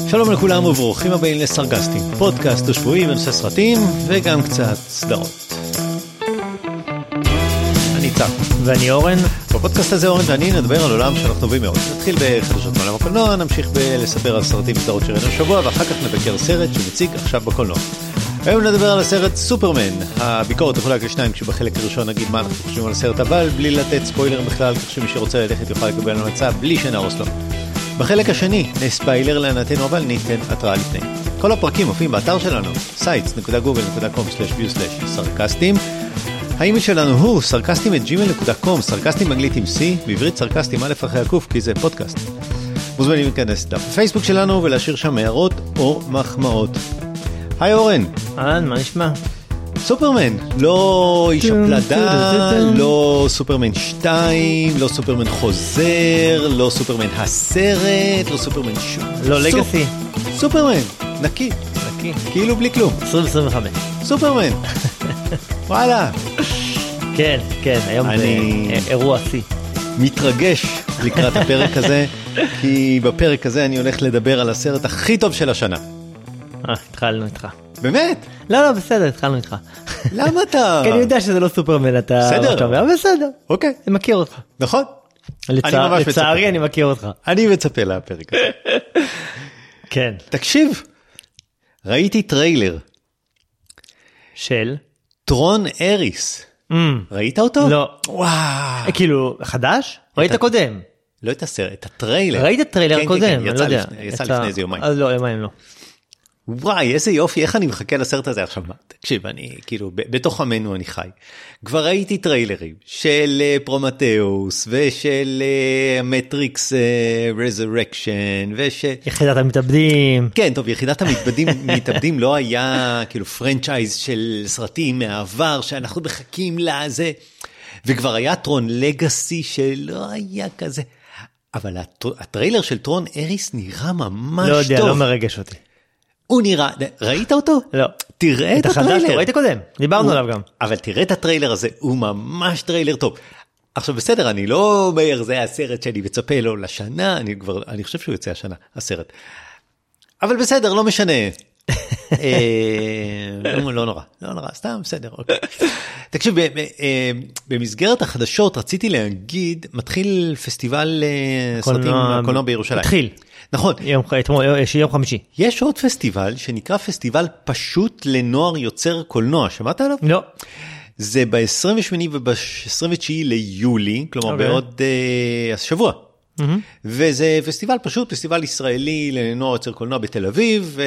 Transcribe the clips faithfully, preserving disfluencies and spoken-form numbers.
שלום לכולם וברוכים הבאים לסרגסטים, פודקאסט השבועי בנושא סרטים וגם קצת סדרות. אני צח. ואני אורן. בפודקאסט הזה אורן ואני נדבר על עולם שאנחנו טובים מאוד. נתחיל בחדשות מעולם הקולנוע, נמשיך לספר על סרטים וסדרות שראינו השבוע, ואחר כך נבקר סרט שמציג עכשיו בקולנוע. היום נדבר על הסרט סופרמן. הביקורת יכולה לשניים, כשבחלק הראשון נגיד מה אנחנו חושבים על הסרט, אבל בלי לתת ספוילר בכלל, כך שמי שרוצה ללכת יוכל לקבל המלצה בלי שנהרוס לו. בחלק השני נספיילר לענתנו, אבל ניתן התראה לפני. כל הפרקים מופיעים באתר שלנו, sites דוט גוגל דוט קום סלאש ויו סלאש סרקסטים. האימייל שלנו הוא סרקסטים את ג'ימייל דוט קום, סרקסטים באנגלית עם C, בעברית סרקסטים א' אחרי הקוף, כי זה פודקאסט. מוזמנים להיכנס לדף הפייסבוק שלנו ולהשאיר שם הערות או מחמאות. היי אורן. אהלן, מה נשמע? סופרמן, לא איש הפלדה, לא סופרמן שתיים, לא סופרמן חוזר, לא סופרמן הסרט, לא סופרמן שום. לא לגאסי. סופרמן, נקי. נקי. כאילו בלי כלום. עשרים עשרים וחמש. סופרמן. וואלה. כן, כן, היום זה אירוע C. מתרגש לקראת הפרק הזה, כי בפרק הזה אני הולך לדבר על הסרט הכי טוב של השנה. אה, התחלנו איתך. באמת? לא, לא, בסדר, התחלנו איתך. למה אתה? כי אני יודע שזה לא סופרמן, אתה... בסדר. אבל בסדר. אוקיי. אני מכיר אותך. נכון. לצערי אני מכיר אותך. אני מצפה לפרק הזה. כן. תקשיב, ראיתי טריילר. של? טרון אריס. ראית אותו? לא. וואו. כאילו, חדש? ראית קודם? לא את הסרט, את הטריילר. ראית טריילר קודם? יצא לפני איזה יומיים. אז לא, יומיים לא. וואי, איזה יופי, איך אני מחכה לסרט הזה עכשיו. תקשיב, אני כאילו, בתוך המנו אני חי. כבר ראיתי טריילרים של פרומטאוס, ושל מטריקס רזרקשן, ושל... יחידת המתאבדים. כן, טוב, יחידת המתאבדים, מתאבדים לא היה כאילו פרנצ'ייז של סרטים מהעבר, שאנחנו מחכים לזה, וכבר היה טרון לגאסי שלא היה כזה. אבל הטריילר של טרון אריס נראה ממש טוב. לא יודע, לא מרגש אותי. הוא נראה, ראית אותו? לא. תראה את הטריילר. ראית קודם, דיברנו עליו גם. אבל תראה את הטריילר הזה, הוא ממש טריילר טוב. עכשיו בסדר, אני לא אומר, זה הסרט שאני מצפה לו לשנה, אני כבר, אני חושב שהוא יוצא השנה, הסרט. אבל בסדר, לא משנה. לא נורא, לא נורא, סתם, בסדר. תקשיב, במסגרת החדשות רציתי להגיד, מתחיל פסטיבל סרטים קולנוע בירושלים. התחיל. נכון. יום חמישי. יש עוד פסטיבל שנקרא פסטיבל פשוט לנוער יוצר קולנוע, שמעת עליו? לא. זה ב-עשרים ושמונה וב-עשרים ותשעה ליולי, כלומר בעוד השבוע. וזה פסטיבל פשוט, פסטיבל ישראלי לנוער יוצר קולנוע בתל אביב,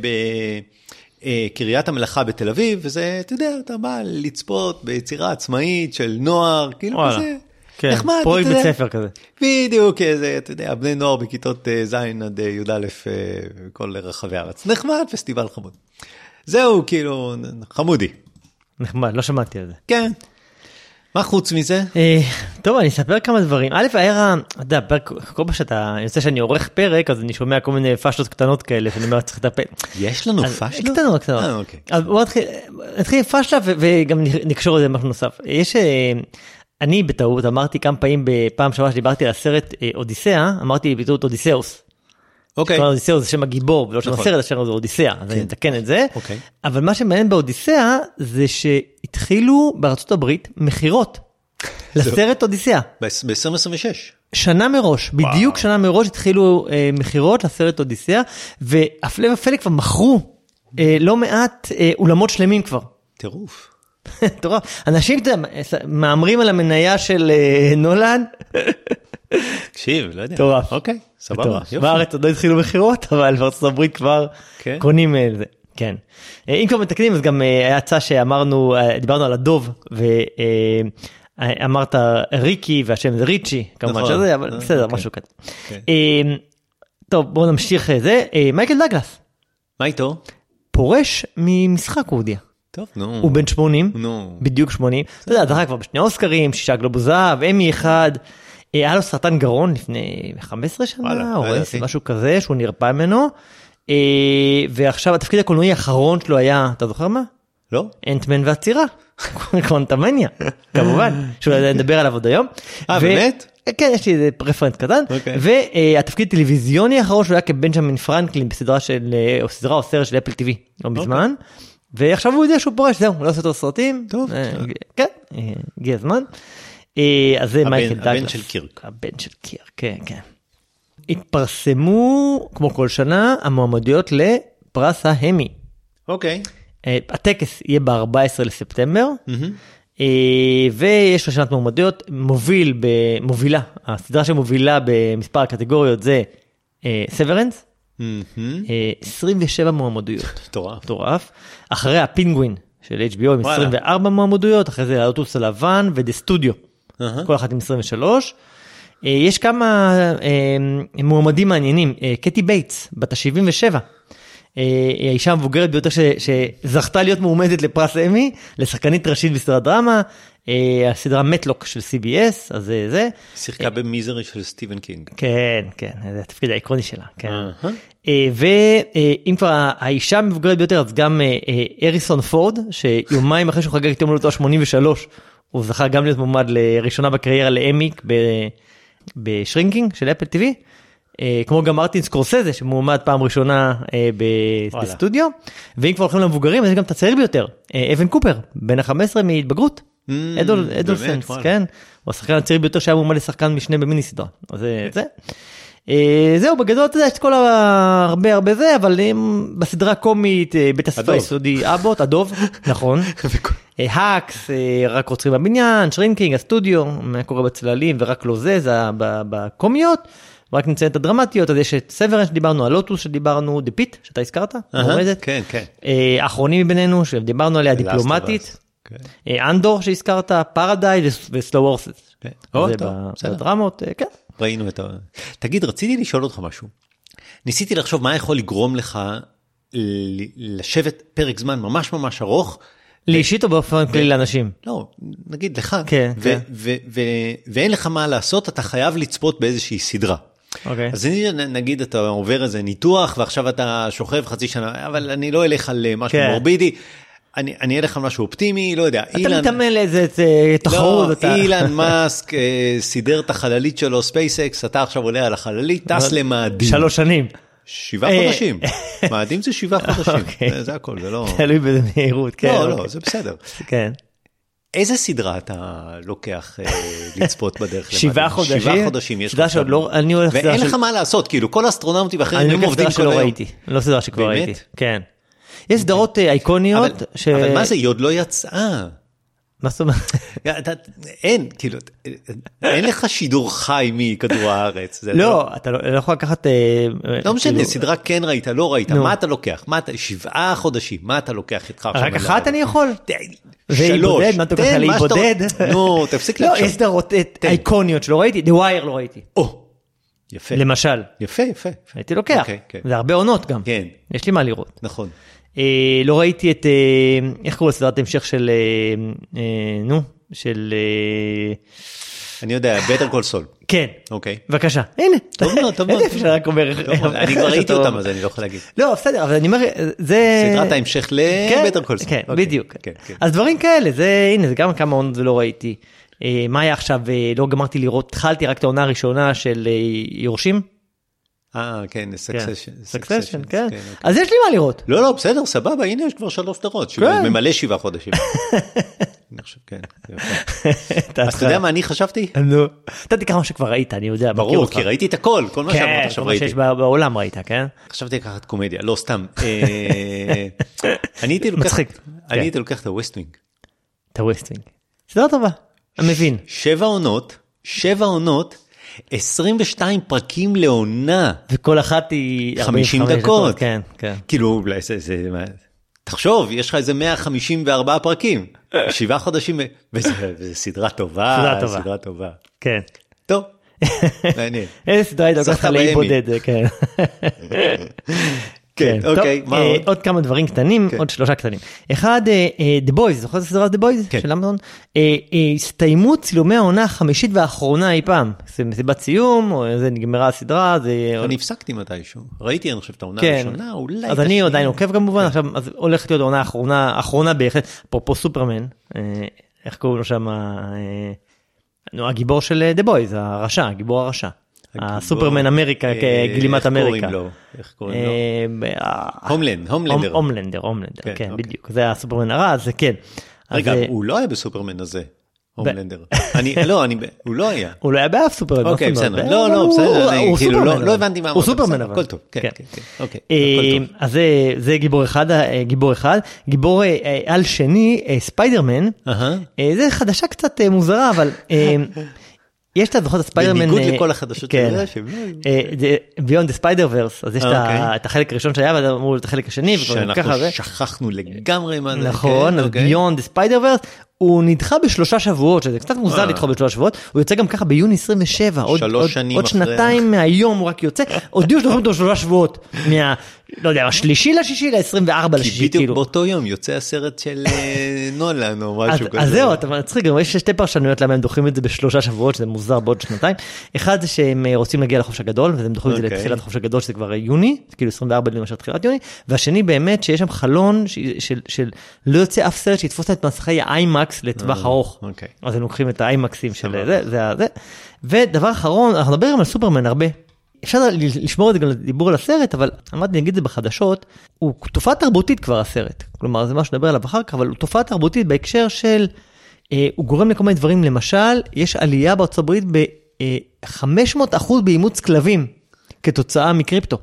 בקריית המלאכה בתל אביב, וזה, אתה יודע, אתה בא לצפות ביצירה עצמאית של נוער, כאילו כזה. כן, פרויקט בית ספר כזה. בדיוק, איזה, אתה יודע, בני נוער בכיתות ז' עד י' א' כל רחבי הארץ. נחמד, פסטיבל חמוד. זהו, כאילו, חמודי. נחמד, לא שמעתי על זה. כן. מה חוץ מזה? טוב, אני אספר כמה דברים. א', היה, אתה יודע, כל פעם שאתה, אני רוצה שאני עורך פרק, אז אני שומע כל מיני פשלות קטנות כאלה, שאני אומר, צריך לטפל. יש לנו פשלות? קטנות, קטנות. אה, אוקיי. אז בואו נתחיל עם פשלה, וגם נקשור לזה משהו נוסף. יש... אני בטעות אמרתי כמה פעמים בפעם שעברה שדיברתי על הסרט אודיסאה, אמרתי בטעות אודיסאוס. אוקיי. אודיסאוס זה שם הגיבור, ולא שם הסרט, השם זה אודיסאה, אז אני אתקן את זה. אוקיי. אבל מה שמעניין באודיסאה, זה שהתחילו בארצות הברית מחירות לסרט אודיסאה. ב-עשרים עשרים ושש. שנה מראש, בדיוק שנה מראש התחילו מחירות לסרט אודיסאה, והפלא ופלא כבר מכרו לא מעט אולמות שלמים כבר. טירוף. אנשים מאמרים על המניה של נולן. תקשיב, לא יודע. טורף. אוקיי, סבבה. בארץ עוד לא התחילו מחירות, אבל בארצות הברית כבר קונים זה. כן. אם כבר מתקנים, אז גם היה הצעה שאמרנו, דיברנו על הדוב, ואמרת ריקי, והשם זה ריצ'י, כמובן שזה, אבל בסדר, משהו כזה. טוב, בואו נמשיך זה. מייקל דאגלס. מה איתו? פורש ממשחק הוא הודיע. טוב, נו. הוא בן שמונים, נו. בדיוק שמונים. אתה יודע, זכה כבר בשני אוסקרים, שישה גלובוס זהב, אמי אחד, היה לו סרטן גרון לפני חמש עשרה שנה, או משהו כזה, שהוא נרפא ממנו, ועכשיו התפקיד הקולנועי האחרון שלו היה, אתה זוכר מה? לא. אנטמן והצירה. קוונטמניה, כמובן, שהוא נדבר עליו עוד היום. אה, באמת? כן, יש לי איזה רפרנס קטן, והתפקיד טלוויזיוני האחרון שהוא היה כבנג'מין פרנקלין בסדרה של, או סדרה או סרט של אפל טי וי, לא מזמן, ועכשיו הוא יודע שהוא פורש, זהו, הוא לא עושה יותר סרטים, טוב, כן, הגיע הזמן, אז זה מייקל דאגלס. הבן של קירק. הבן של קירק, כן, כן. התפרסמו, כמו כל שנה, המועמדויות לפרס ההמי. אוקיי. הטקס יהיה ב-ארבעה עשר לספטמבר, ויש רשימת מועמדויות, מוביל, מובילה, הסדרה שמובילה במספר הקטגוריות זה סוורנס, עשרים ושבע מועמדויות. מטורף. מטורף. אחרי הפינגווין של אייץ' בי או עם עשרים וארבע מועמדויות, אחרי זה האוטוס הלבן ודה סטודיו, כל אחת עם עשרים ושלוש. יש כמה מועמדים מעניינים, קטי בייטס, בת ה-שבעים ושבע, האישה המבוגרת ביותר שזכתה להיות מועמדת לפרס אמי, לשחקנית ראשית בסדרת דרמה, הסדרה מטלוק של סי בי אס, אז זה זה. שיחקה במיזרי של סטיבן קינג. כן, כן, זה התפקיד העקרוני שלה, כן. ואם כבר האישה המבוגרת ביותר, אז גם אריסון פורד, שיומיים אחרי שהוא חגג את יום הולדתו ה-שמונים ושלוש, הוא זכה גם להיות מועמד לראשונה בקריירה לאמי בשרינקינג של אפל טי וי, כמו גם מרטין סקורסזה, שמועמד פעם ראשונה בסטודיו, ואם כבר הולכים למבוגרים, אז יש גם את הצעיר ביותר, אבן קופר, בן ה-חמש עשרה מהתבגרות, אדולסנס, כן? הוא השחקן הצעיר ביותר שהיה מועמד לשחקן משנה במיני סדרה. אז זה. זהו, בגדול, אתה יודע, יש כל הרבה הרבה זה, אבל בסדרה קומית, בית הספר היסודי, אבוט, אדוב, נכון. האקס, רק רוצחים בבניין, שרינקינג, הסטודיו, מה קורה בצללים, ורק לא זה, זה בקומיות. רק נציין את הדרמטיות, אז יש את סוורנס שדיברנו, הלוטוס שדיברנו, דה פיט, שאתה הזכרת, מועמדת. כן, כן. האחרונים מבינינו, שדיברנו עליה, דיפלומטית. אנדור שהזכרת, פרדייז וסלו וורסס. זה בדרמות, כן. ראינו את ה... תגיד, רציתי לשאול אותך משהו. ניסיתי לחשוב מה יכול לגרום לך לשבת פרק זמן ממש ממש ארוך. לאישית או באופן כללי לאנשים? לא, נגיד לך. כן, כן. ואין לך מה לעשות, אתה חייב לצפות באיזושהי סדרה. אז נגיד אתה עובר איזה ניתוח, ועכשיו אתה שוכב חצי שנה, אבל אני לא אלך על משהו מורבידי, אני אלך על משהו אופטימי, לא יודע. אתה מתאמן לאיזה תחרות. לא, אילן מאסק סידר את החללית שלו, ספייסקס, אתה עכשיו עולה על החללית, טס למאדים. שלוש שנים. שבעה חודשים. מאדים זה שבעה חודשים. זה הכל, זה לא... תלוי במהירות, כן. לא, לא, זה בסדר. כן. איזה סדרה אתה לוקח לצפות בדרך? שבעה חודשים? שבעה חודשים יש לך. ואין לך מה לעשות, כאילו כל אסטרונאוטים ואחרים הם עובדים כל היום. אני ראיתי, לא סדרה שכבר ראיתי. כן. יש סדרות אייקוניות. אבל מה זה, היא עוד לא יצאה. מה זאת אומרת? אין, כאילו, אין לך שידור חי מכדור הארץ. לא, אתה לא יכול לקחת... לא משנה, סדרה כן ראית, לא ראית, מה אתה לוקח? שבעה חודשים, מה אתה לוקח איתך? רק אחת אני יכול? שלוש. מה אתה לוקח להיבודד? נו, תפסיק לחשוב. לא, יש סדרות אייקוניות שלא ראיתי, The Wire לא ראיתי. או, יפה. למשל. יפה, יפה. הייתי לוקח. זה הרבה עונות גם. כן. יש לי מה לראות. נכון. לא ראיתי את, איך קוראים לסדרת המשך של, נו, של... אני יודע, Better Call Saul. כן. אוקיי. בבקשה. הנה. טוב מאוד, טוב מאוד. איזה אפשר רק אומר. אני כבר ראיתי אותם, אז אני לא יכול להגיד. לא, בסדר, אבל אני אומר, זה... סדרת ההמשך ל-Better Call Saul. כן, בדיוק. אז דברים כאלה, זה, הנה, זה גם כמה עונות זה לא ראיתי. מה היה עכשיו, לא גמרתי לראות, התחלתי רק את העונה הראשונה של יורשים. אה, כן, סקסשן. סקסשן, כן. אז יש לי מה לראות. לא, לא, בסדר, סבבה, הנה יש כבר שלוש סדרות, ממלא שבעה חודשים. אני חושב, כן. אז אתה יודע מה אני חשבתי? נו, אתה תקרא מה שכבר ראית, אני יודע. ברור, כי ראיתי את הכל, כל מה שאמרת עכשיו ראיתי. כן, כל מה שיש בעולם ראית, כן? חשבתי לקחת קומדיה, לא, סתם. אני הייתי לוקח את הווסטווינג. את הווסטווינג. סדרה טובה, אני מבין. שבע עונות, שבע עונות, עשרים ושתיים פרקים לעונה. וכל אחת היא חמישים דקות. כן, כן. כאילו, תחשוב, יש לך איזה מאה חמישים וארבעה פרקים. שבעה חודשים, וזה סדרה טובה. סדרה טובה. סדרה טובה. כן. טוב. מעניין. איזה סדרה הייתה ככה להיבודד, כן. כן, אוקיי, מה עוד? עוד כמה דברים קטנים, עוד שלושה קטנים. אחד, The Boys, זוכר את הסדרה The Boys של אמזון? הסתיימו צילומי העונה החמישית והאחרונה אי פעם. זה מסיבת סיום, או זה נגמרה הסדרה, זה... אני הפסקתי מתישהו. ראיתי, אני חושב, את העונה הראשונה, אולי... אז אני עדיין עוקב כמובן, עכשיו הולכת להיות העונה האחרונה, האחרונה בהחלט, אפרופו סופרמן, איך קוראים לו שם... נו, הגיבור של The Boys, הרשע, הגיבור הרשע. הסופרמן אמריקה, כגלימת אמריקה. איך קוראים לו? איך קוראים לו? הומלנד, הומלנדר. הומלנדר, הומלנדר, כן, בדיוק. זה הסופרמן הרע, זה כן. רגע, הוא לא היה בסופרמן הזה. הומלנדר. אני, לא, אני, הוא לא היה. הוא לא היה באף סופרמן. אוקיי, בסדר. לא, לא, בסדר. אני כאילו לא הבנתי מה. הוא סופרמן אבל. הכל טוב. כן, כן, כן. אוקיי. אז זה גיבור אחד, גיבור אחד. גיבור על שני, ספיידרמן. זה חדשה קצת מוזרה, אבל יש את הזוכות הספיידרמן. בניגוד לכל החדשות האלה. ביונד הספיידר ורס, אז יש את החלק הראשון שהיה, ואז אמרו את החלק השני. שאנחנו שכחנו לגמרי מה זה. נכון, ביונד הספיידר ורס. הוא נדחה בשלושה שבועות, שזה קצת מוזר לדחות בשלושה שבועות, הוא יוצא גם ככה ביוני עשרים ושבע, עוד, עוד, עוד שנתיים מהיום הוא רק יוצא, הודיעו שדוחים אותו שלושה שבועות, מה, לא יודע, השלישי לשישי ל-עשרים וארבע לשישי, כי בדיוק באותו יום יוצא הסרט של נולן או משהו כזה. אז זהו, אתה מצחיק, יש שתי פרשנויות למה הם דוחים את זה בשלושה שבועות, שזה מוזר בעוד שנתיים, אחד זה שהם רוצים להגיע לחופש הגדול, והם דוחים את זה לתחילת החופש הגדול, שזה כבר יוני, כאילו עשרים וארבע למשל תחילת יוני, והשני באמת שיש שם חלון של לא יוצא אף סרט שיתפוס את מסכי האיימקס לטווח ארוך. אז הם לוקחים את האיימקסים של זה, זה, זה. ודבר אחרון, אנחנו נדבר על סופרמן הרבה. אפשר לשמור את זה גם לדיבור על הסרט, אבל אמרתי, נגיד את זה בחדשות, הוא תופעה תרבותית כבר הסרט. כלומר, זה מה שנדבר עליו אחר כך, אבל הוא תופעה תרבותית בהקשר של, אה, הוא גורם לכל מיני דברים. למשל, יש עלייה בארצות הברית ב-חמש מאות אחוז באימוץ כלבים, כתוצאה מקריפטו.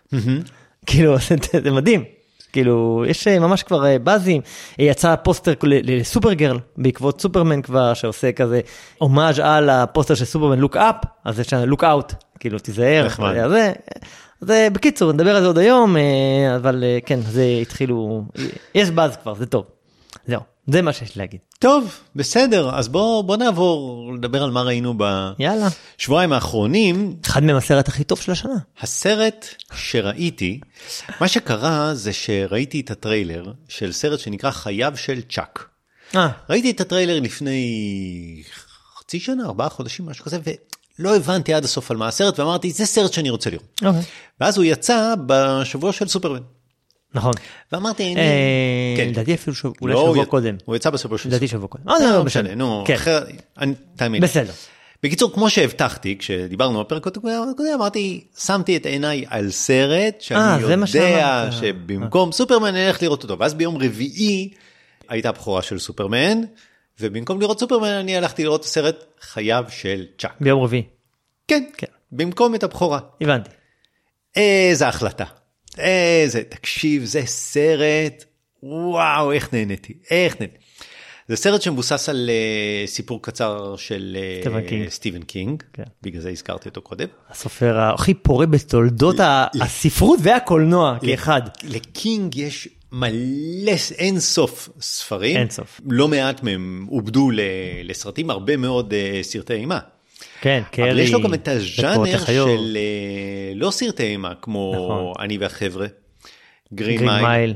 כאילו, זה, זה מדהים. כאילו, יש ממש כבר בזים, יצא פוסטר לסופרגרל, בעקבות סופרמן כבר, שעושה כזה הומאז' על הפוסטר של סופרמן לוק אפ, אז יש לנו לוק אאוט, כאילו, תיזהר, זה, זה, בקיצור, נדבר על זה עוד היום, אבל כן, זה התחילו, יש בז כבר, זה טוב, זהו, זה מה שיש להגיד. טוב, בסדר, אז בוא, בוא נעבור לדבר על מה ראינו בשבועיים האחרונים. אחד מהם הסרט הכי טוב של השנה. הסרט שראיתי, מה שקרה זה שראיתי את הטריילר של סרט שנקרא חייו של צ'אק. אה. ראיתי את הטריילר לפני חצי שנה, ארבעה חודשים, משהו כזה, ולא הבנתי עד הסוף על מה הסרט, ואמרתי, זה סרט שאני רוצה לראות. אוקיי. ואז הוא יצא בשבוע של סופרמן. נכון. ואמרתי, לדעתי אפילו אולי שבוע קודם. הוא יצא בסופו של לדעתי שבוע קודם. אה, לא משנה, נו, תאמין. בסדר. בקיצור, כמו שהבטחתי, כשדיברנו בפרק הקודם, אמרתי, שמתי את עיניי על סרט, שאני יודע שבמקום סופרמן אני הולך לראות אותו. ואז ביום רביעי הייתה הבכורה של סופרמן, ובמקום לראות סופרמן אני הלכתי לראות הסרט חייו של צ'אק. ביום רביעי. כן, במקום את הבכורה. הבנתי. איזה החלטה. איזה, תקשיב, זה סרט, וואו, איך נהניתי, איך נהניתי. זה סרט שמבוסס על uh, סיפור קצר של uh, סטיבן קינג, כן. בגלל זה הזכרתי אותו קודם. הסופר הכי פורה בתולדות ל- הספרות והקולנוע ל- כאחד. לקינג יש מלא, אין סוף ספרים. אין סוף. לא מעט מהם עובדו ל- לסרטים, הרבה מאוד uh, סרטי אימה. כן, קרי. אבל יש לו גם את הז'אנר של לא סרטי אימה, כמו אני והחבר'ה, גרין מייל,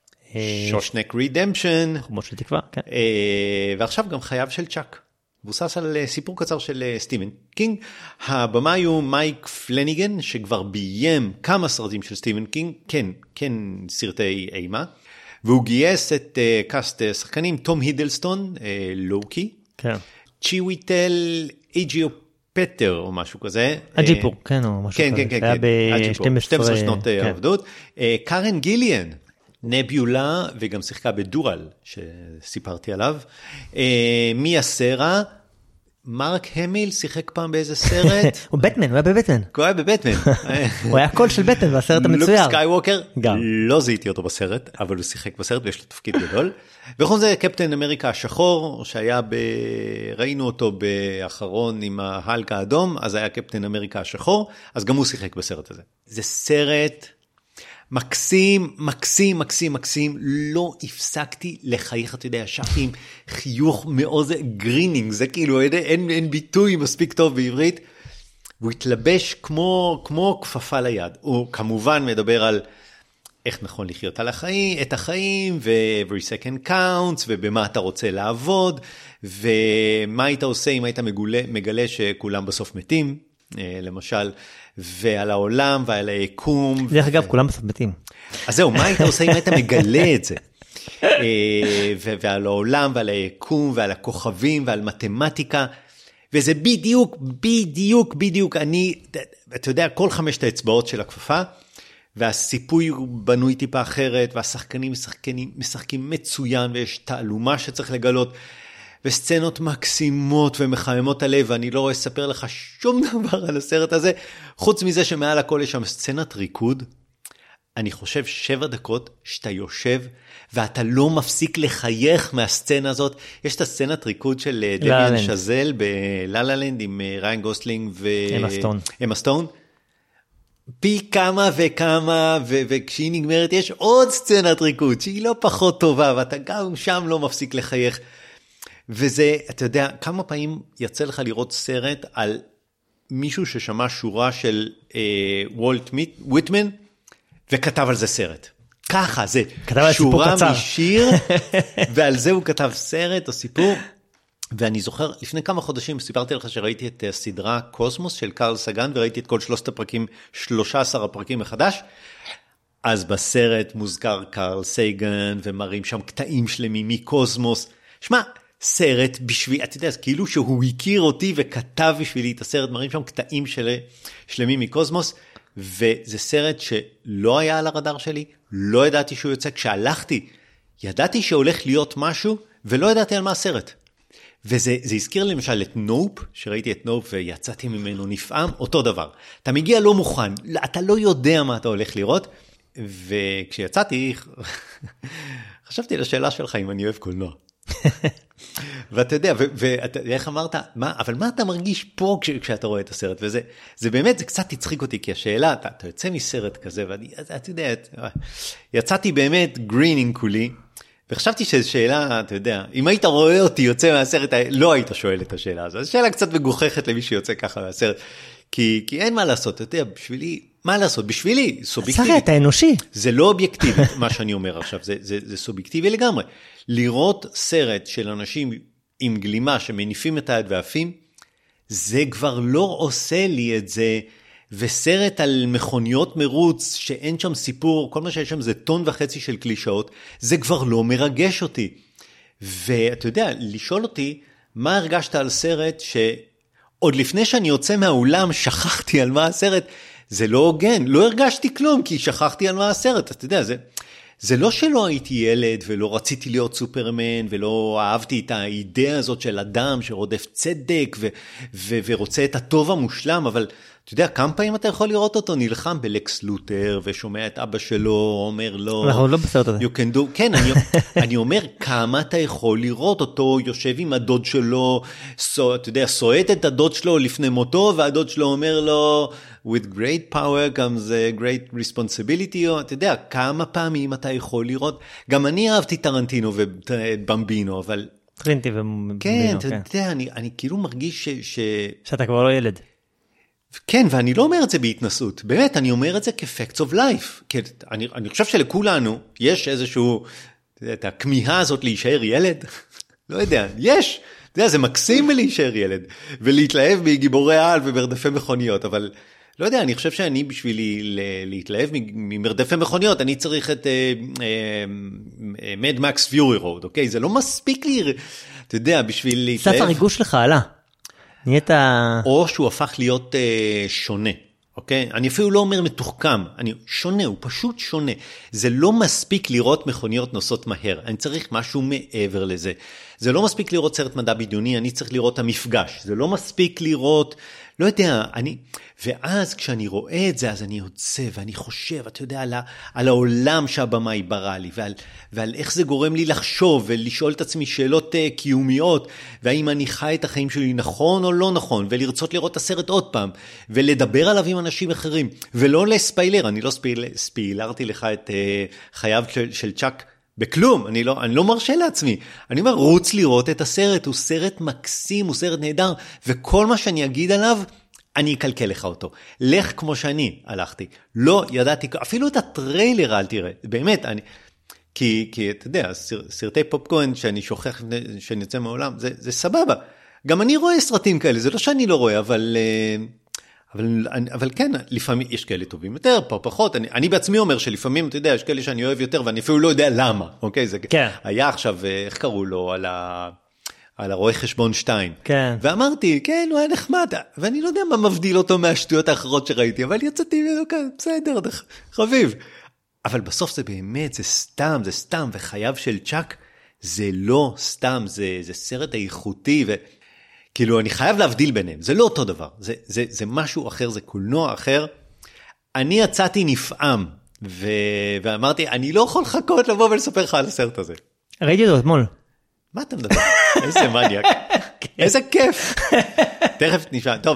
שושנק רידמפשן, חומות של תקווה, כן. ועכשיו גם חייו של צ'אק, מבוסס על סיפור קצר של סטיבן קינג. הבמאי הוא מייק פלניגן, שכבר ביים כמה סרטים של סטיבן קינג, כן, כן סרטי אימה, והוא גייס את קאסט שחקנים, תום הידלסטון, לוקי, כן. צ'יוויטל איג'יו פטר או משהו כזה. אג'יפור, כן, או משהו כזה. כן, כן, כן, ב-שתים עשרה שנות עבדות. קארן גיליאן, נביולה, וגם שיחקה בדורל, שסיפרתי עליו. מיה סרה, מרק המיל שיחק פעם באיזה סרט. הוא בטמן, הוא היה בבטמן. הוא היה בבטמן. הוא היה קול של בטמן בסרט המצויר. לוק סקייווקר, לא זיהיתי אותו בסרט, אבל הוא שיחק בסרט ויש לו תפקיד גדול. וכל זה קפטן אמריקה השחור, שהיה ב... ראינו אותו באחרון עם ההלק האדום, אז היה קפטן אמריקה השחור, אז גם הוא שיחק בסרט הזה. זה סרט מקסים, מקסים, מקסים, מקסים, לא הפסקתי לחייך, אתה יודע, ישבתי עם חיוך מאוד גרינינג, זה כאילו, אין, אין ביטוי מספיק טוב בעברית, והוא התלבש כמו, כמו כפפה ליד. הוא כמובן מדבר על איך נכון לחיות על החיים, את החיים, ו-every second counts, ובמה אתה רוצה לעבוד, ומה היית עושה אם היית מגולה, מגלה שכולם בסוף מתים, למשל, ועל העולם ועל היקום. דרך אגב, כולם בסוף מתים. אז זהו, מה היית עושה אם היית מגלה את זה? ועל העולם ועל היקום ועל הכוכבים ועל מתמטיקה, וזה בדיוק, בדיוק, בדיוק, אני, אתה יודע, כל חמשת האצבעות של הכפפה, והסיפוי הוא בנוי טיפה אחרת, והשחקנים משחקנים, משחקים מצוין, ויש תעלומה שצריך לגלות, וסצנות מקסימות ומחממות הלב, ואני לא רואה לספר לך שום דבר על הסרט הזה, חוץ מזה שמעל הכל יש שם סצנת ריקוד, אני חושב שבע דקות שאתה יושב, ואתה לא מפסיק לחייך מהסצנה הזאת. יש את הסצנת ריקוד של דמיאן שזל בלה-לה לנד עם ריין גוסלינג ואמה סטון. פי כמה וכמה, וכשהיא נגמרת יש עוד סצנת ריקוד שהיא לא פחות טובה, ואתה גם שם לא מפסיק לחייך. וזה, אתה יודע, כמה פעמים יצא לך לראות סרט על מישהו ששמע שורה של אה, וולט וויטמן, וכתב על זה סרט. ככה, זה שורה משיר, ועל זה הוא כתב סרט או סיפור. ואני זוכר, לפני כמה חודשים סיפרתי לך שראיתי את הסדרה קוסמוס של קרל סגן, וראיתי את כל שלושת הפרקים, שלושה עשר הפרקים מחדש. אז בסרט מוזכר קרל סגן, ומראים שם קטעים שלמים מקוסמוס. שמע, סרט בשביל, אתה יודע, כאילו שהוא הכיר אותי וכתב בשבילי את הסרט, מראים שם קטעים של, שלמים מקוסמוס, וזה סרט שלא היה על הרדאר שלי, לא ידעתי שהוא יוצא. כשהלכתי, ידעתי שהולך להיות משהו, ולא ידעתי על מה הסרט. וזה זה הזכיר למשל את נופ, שראיתי את נופ ויצאתי ממנו נפעם, אותו דבר. אתה מגיע לא מוכן, אתה לא יודע מה אתה הולך לראות, וכשיצאתי, חשבתי לשאלה שלך אם אני אוהב קולנוע. ואתה יודע, ואיך אמרת, מה, אבל מה אתה מרגיש פה כש, כשאתה רואה את הסרט? וזה, זה באמת, זה קצת תצחיק אותי, כי השאלה, אתה, אתה יוצא מסרט כזה, ואני, אתה יודע, יצאתי באמת גרינינג כולי, וחשבתי שזו שאלה, אתה יודע, אם היית רואה אותי יוצא מהסרט, לא היית שואל את השאלה הזו. זו שאלה קצת מגוחכת למי שיוצא ככה מהסרט, כי, כי אין מה לעשות, אתה יודע, בשבילי, מה לעשות? בשבילי, סובייקטיבי. סרט האנושי. זה לא אובייקטיבי, מה שאני אומר עכשיו, זה, זה, זה סובייקטיבי לגמרי. לראות סרט של אנשים עם גלימה שמניפים את היד ועפים, זה כבר לא עושה לי את זה, וסרט על מכוניות מרוץ, שאין שם סיפור, כל מה שיש שם זה טון וחצי של קלישאות, זה כבר לא מרגש אותי. ואתה יודע, לשאול אותי, מה הרגשת על סרט שעוד לפני שאני יוצא מהאולם, שכחתי על מה הסרט, זה לא הוגן, לא הרגשתי כלום, כי שכחתי על מה הסרט, אתה יודע, זה... זה לא שלא הייתי ילד ולא רציתי להיות סופרמן ולא אהבתי את האידאה הזאת של אדם שרודף צדק ו- ו- ורוצה את הטוב המושלם, אבל אתה יודע, כמה פעמים אתה יכול לראות אותו נלחם בלקס לותר ושומע את אבא שלו, אומר לו... אנחנו לא בסרט הזה. You can do... כן, אני, אני אומר, כמה אתה יכול לראות אותו יושב עם הדוד שלו, so, אתה יודע, סועט את הדוד שלו לפני מותו, והדוד שלו אומר לו... with great power comes a great responsibility, או, אתה יודע, כמה פעמים אתה יכול לראות, גם אני אהבתי טרנטינו ובמבינו, אבל... טרנטי ובמבינו, כן, אתה יודע, אני, אני כאילו מרגיש ש... ש... שאתה כבר לא ילד. כן, ואני לא אומר את זה בהתנסות, באמת, אני אומר את זה כ-facts of life, כי אני, אני חושב שלכולנו יש איזשהו, את הכמיהה הזאת להישאר ילד, לא יודע, יש, אתה יודע, זה מקסים להישאר ילד, ולהתלהב בגיבורי העל ומרדפי מכוניות, אבל... לא יודע, אני חושב שאני בשבילי להתלהב ממרדפי מכוניות, אני צריך את Mad Max Fury Road, אוקיי? זה לא מספיק לי, אתה יודע, בשביל להתלהב. סף הריגוש שלך עלה. נהיית... או שהוא הפך להיות שונה, אוקיי? אני אפילו לא אומר מתוחכם, אני שונה, הוא פשוט שונה. זה לא מספיק לראות מכוניות נוסעות מהר, אני צריך משהו מעבר לזה. זה לא מספיק לראות סרט מדע בדיוני, אני צריך לראות המפגש. זה לא מספיק לראות... לא יודע, אני, ואז כשאני רואה את זה, אז אני יוצא ואני חושב, אתה יודע, על, ה, על העולם שהבמאי ברא לי, ועל, ועל איך זה גורם לי לחשוב, ולשאול את עצמי שאלות uh, קיומיות, והאם אני חי את החיים שלי נכון או לא נכון, ולרצות לראות את הסרט עוד פעם, ולדבר עליו עם אנשים אחרים, ולא לספיילר, אני לא ספיל, ספיילרתי לך את uh, חייו של, של צ'אק, בכלום, אני לא, אני לא מרשה לעצמי. אני אומר, רוץ לראות את הסרט, הוא סרט מקסים, הוא סרט נהדר, וכל מה שאני אגיד עליו, אני אקלקל לך אותו. לך כמו שאני הלכתי. לא ידעתי, אפילו את הטריילר אל תראה. באמת, אני, כי, כי אתה יודע, סר, סרטי פופקורן שאני שוכח שאני יוצא מהעולם, זה, זה סבבה. גם אני רואה סרטים כאלה, זה לא שאני לא רואה, אבל... אבל, אבל כן, לפעמים יש כאלה טובים יותר, פה פחות, אני, אני בעצמי אומר שלפעמים, אתה יודע, יש כאלה שאני אוהב יותר, ואני אפילו לא יודע למה, אוקיי? זה, כן. היה עכשיו, איך קראו לו, על ה... על הרואה חשבון שתיים. כן. ואמרתי, כן, הוא היה נחמד, ואני לא יודע מה מבדיל אותו מהשטויות האחרות שראיתי, אבל יצאתי ממנו כאן, בסדר, חביב. אבל בסוף זה באמת, זה סתם, זה סתם, וחייו של צ'אק, זה לא סתם, זה, זה סרט איכותי, וכאילו, אני חייב להבדיל ביניהם, זה לא אותו דבר, זה, זה, זה משהו אחר, זה קולנוע אחר. אני יצאתי נפעם, ו... ואמרתי, אני לא יכול לחכות לבוא ולספר לך על הסרט הזה. ראיתי אותו אתמול. מה אתה מדבר? איזה מניאק. איזה כיף. תכף נשמע. טוב,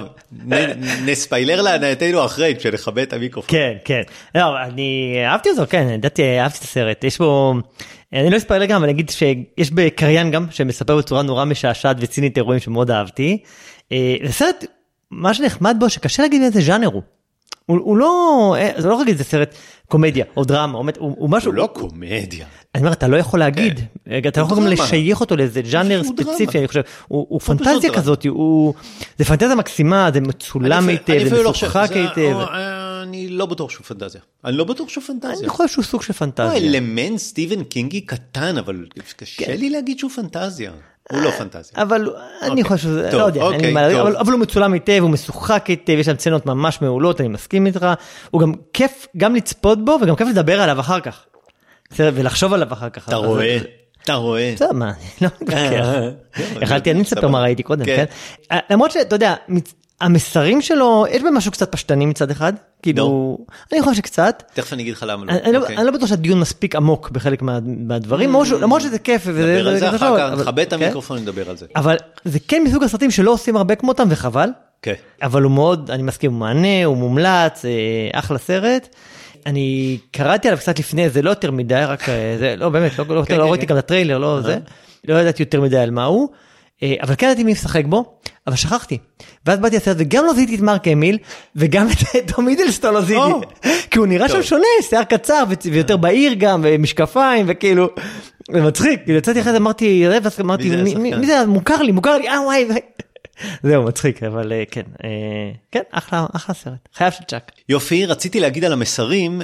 נספיילר להנאתנו אחרי, כשנחבא את המיקרופון. כן, כן. לא, אני אהבתי אותו, כן, ידעתי, אהבתי את הסרט. יש בו, אני לא אספיילר גם, אני אגיד שיש בקריין גם, שמספר בצורה נורא משעשעת וצינית אירועים שמאוד אהבתי. זה סרט, מה שנחמד בו, שקשה להגיד איזה ז'אנר הוא. הוא לא, זה לא רגיל, זה סרט קומדיה או דרמה, הוא משהו... הוא לא קומדיה. אני אומר, אתה לא יכול להגיד, אתה לא יכול גם לשייך אותו לאיזה ז'אנר ספציפי, אני חושב, הוא פנטזיה כזאת, זה פנטזיה מקסימה, זה מצולם היטב, זה משוחק היטב. אני לא בטוח שהוא פנטזיה. אני לא בטוח שהוא פנטזיה. אני חושב שהוא סוג של פנטזיה. הוא אלמנט סטיבן קינגי קטן, אבל קשה לי להגיד שהוא פנטזיה. הוא לא פנטזיה. אבל אני חושב שזה, לא יודע, אבל הוא מצולם היטב, הוא משוחק היטב, יש שם צנות ממש מעולות, אני מסכים איתך, הוא גם כיף גם לצפות בו, וגם כיף לדבר עליו אחר כך, ולחשוב עליו אחר כך. אתה רואה, אתה רואה. בסדר, מה, אני לא מתווכח. יכלתי, אני אספר מה ראיתי קודם, כן? למרות שאתה יודע, המסרים שלו, יש בהם משהו קצת פשטני מצד אחד, כאילו, אני חושב שקצת. תכף אני אגיד לך למה לא. אני לא בטוח שהדיון מספיק עמוק בחלק מהדברים, למרות שזה כיף. נדבר על זה אחר כך, נכבד את המיקרופון, נדבר על זה. אבל זה כן מסוג הסרטים שלא עושים הרבה כמותם, וחבל. אבל הוא מאוד, אני מסכים, הוא מענה, הוא מומלץ, אחלה סרט. אני קראתי עליו קצת לפני, זה לא יותר מדי, רק, לא באמת, לא ראיתי גם את הטריילר, לא זה. לא ידעתי יותר מדי על מה הוא. אבל כן הייתי מי משחק בו, אבל שכחתי. ואז באתי לסרט, וגם לא זיהיתי את מרק אמיל, וגם את תום הידלסטון לא זיהיתי. כי הוא נראה שם שונה, שיער קצר, ויותר בעיר גם, ומשקפיים, וכאילו, זה מצחיק. יצאתי אחרי זה, אמרתי, ואז אמרתי, מי זה? מוכר לי, מוכר לי, אה וואי. זהו, מצחיק, אבל כן. כן, אחלה, אחלה סרט. חייב של צ'אק. יופי, רציתי להגיד על המסרים,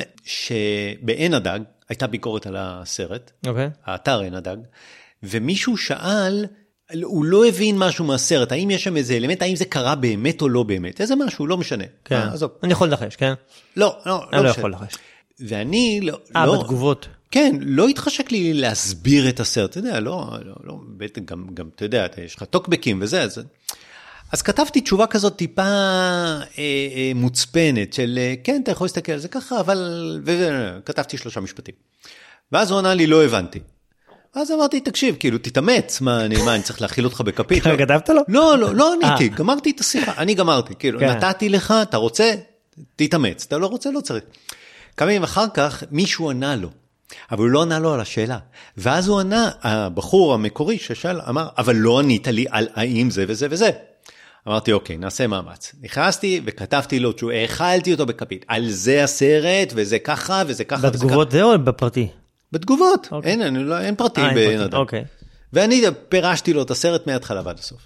שבעין הדג, הייתה ביקורת על הסרט, האתר עין הדג, ומישהו שאל, הוא לא הבין משהו מהסרט, האם יש שם איזה אלמנט, האם זה קרה באמת או לא באמת, איזה משהו, לא משנה. כן, אני יכול לחש, כן? לא, לא, אני לא יכול לחש. ואני לא... אה, בתגובות. כן, לא התחשק לי להסביר את הסרט, אתה יודע, לא, לא, גם, גם, אתה יודע, יש לך טוקבקים וזה, אז... אז כתבתי תשובה כזאת טיפה אה, אה, מוצפנת, של כן, אתה יכול להסתכל על זה ככה, אבל... וכתבתי שלושה משפטים. ואז הוא ענה לי, לא הבנתי. אז אמרתי, תקשיב, כאילו, תתאמץ, מה, אני, מה, אני צריך להכיל אותך בכפית? ככה כתבת לו? לא, לא, לא עניתי, גמרתי את השיחה, אני גמרתי, כאילו, נתתי לך, אתה רוצה, תתאמץ, אתה לא רוצה, לא צריך. כמה ימים אחר כך, מישהו ענה לו, אבל הוא לא ענה לו על השאלה, ואז הוא ענה, הבחור המקורי ששאל, אמר, אבל לא ענית לי על האם זה וזה וזה. אמרתי, אוקיי, נעשה מאמץ. נכנסתי וכתבתי לו, האכלתי אותו בכפית, על זה הסרט, וזה ככה, וזה ככה, בתגובות זה או בפרטי? בתגובות, okay. אין, אין, לא, אין פרטים בעין אדם. Okay. ואני פירשתי לו את הסרט מההתחלה ועד הסוף.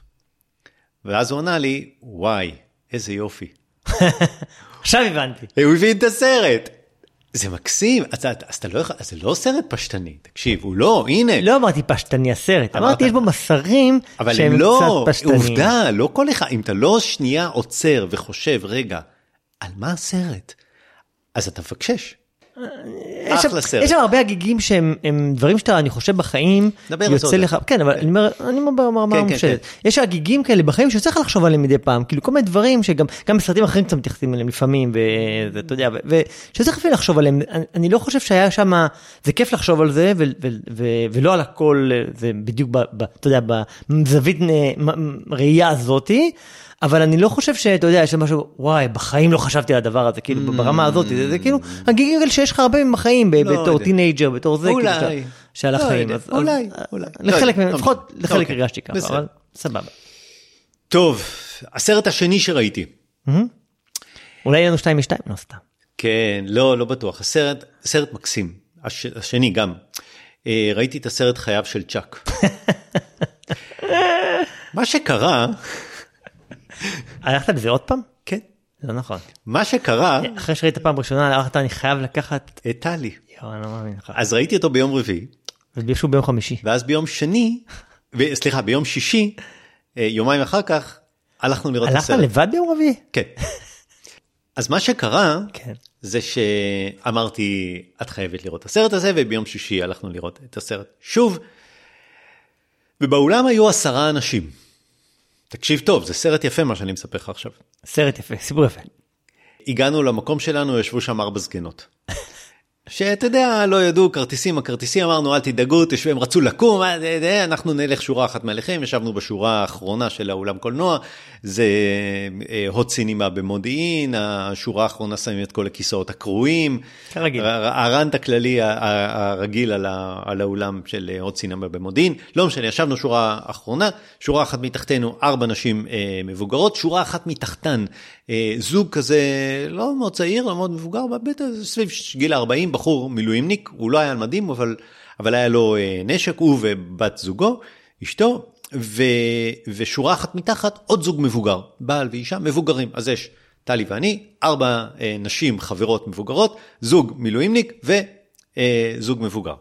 ואז הוא ענה לי, וואי, איזה יופי. עכשיו הבנתי. הוא הבין את הסרט. זה מקסים, אז, אז, אתה לא, אז זה לא סרט פשטני, תקשיב, הוא לא, הנה. לא אמרתי פשטני הסרט, אמרתי יש בו מסרים שהם לא, קצת פשטניים. עובדה, לא כל אחד, אם אתה לא שנייה עוצר וחושב, רגע, על מה הסרט? אז אתה מפקשש. יש שם הרבה הגיגים שהם דברים שאתה, אני חושב, בחיים יוצא לך, כן, אבל אני אומר, אני אומר מה מופשטת. יש הגיגים כאלה בחיים שיוצא לך לחשוב עליהם מדי פעם, כאילו כל מיני דברים שגם בסרטים אחרים קצת מתייחסים אליהם לפעמים, ואתה יודע, ושיוצא לך לחשוב עליהם, אני לא חושב שהיה שם, זה כיף לחשוב על זה, ולא על הכל, זה בדיוק, אתה יודע, בזווית ראייה הזאתי, אבל אני לא חושב שאתה יודע, יש משהו, וואי, בחיים לא חשבתי על הדבר הזה, כאילו, ברמה הזאת, זה כאילו, הגיגל שיש לך הרבה בחיים, בתור טינג'ר, בתור זה, אולי, שעל החיים. אולי, אולי. לחלק, לפחות לחלק הרגשתי ככה, אבל סבבה. טוב, הסרט השני שראיתי. אולי יהיה לנו שתיים משתיים, לא סתם. כן, לא, לא בטוח. הסרט, סרט מקסים. השני גם. ראיתי את הסרט חייו של צ'אק. מה שקרה... הלכת לזה עוד פעם? כן. זה נכון. מה שקרה... אחרי שראית פעם ראשונה, הלכת, אני חייב לקחת... את טלי. יו, אני לא מאמין לך. אז ראיתי אותו ביום רביעי. ובישהו ביום חמישי. ואז ביום שני, סליחה, ביום שישי, יומיים אחר כך, הלכנו לראות את הסרט. הלכת לבד ביום רביעי? כן. אז מה שקרה, כן. זה שאמרתי, את חייבת לראות את הסרט הזה, וביום שישי הלכנו לראות את הסרט שוב, ובאולם היו עשרה אנשים. תקשיב טוב, זה סרט יפה מה שאני מספר לך עכשיו. סרט יפה, סיפור יפה. הגענו למקום שלנו, ישבו שם ארבע סגנות. שאתה יודע, לא ידעו, כרטיסים, הכרטיסים, אמרנו, אל תדאגו, תשבו, הם רצו לקום, אנחנו נלך שורה אחת מעליכם, ישבנו בשורה האחרונה של האולם קולנוע, זה הוט סינימה במודיעין, השורה האחרונה שמים את כל הכיסאות הקרועים, כרגיל. הרנט הכללי הרגיל על האולם של הוט סינימה במודיעין, לא משנה, ישבנו שורה אחרונה, שורה אחת מתחתנו, ארבע נשים מבוגרות, שורה אחת מתחתן, זוג כזה, לא מאוד צעיר, לא מאוד מבוגר, בבית, סביב גיל ארבעים, בחור מילואימניק, הוא לא היה על מדים, אבל, אבל היה לו נשק, הוא ובת זוגו, אשתו, ו, ושורה אחת מתחת, עוד זוג מבוגר, בעל ואישה מבוגרים. אז יש טלי ואני, ארבע נשים חברות מבוגרות, זוג מילואימניק וזוג מבוגר.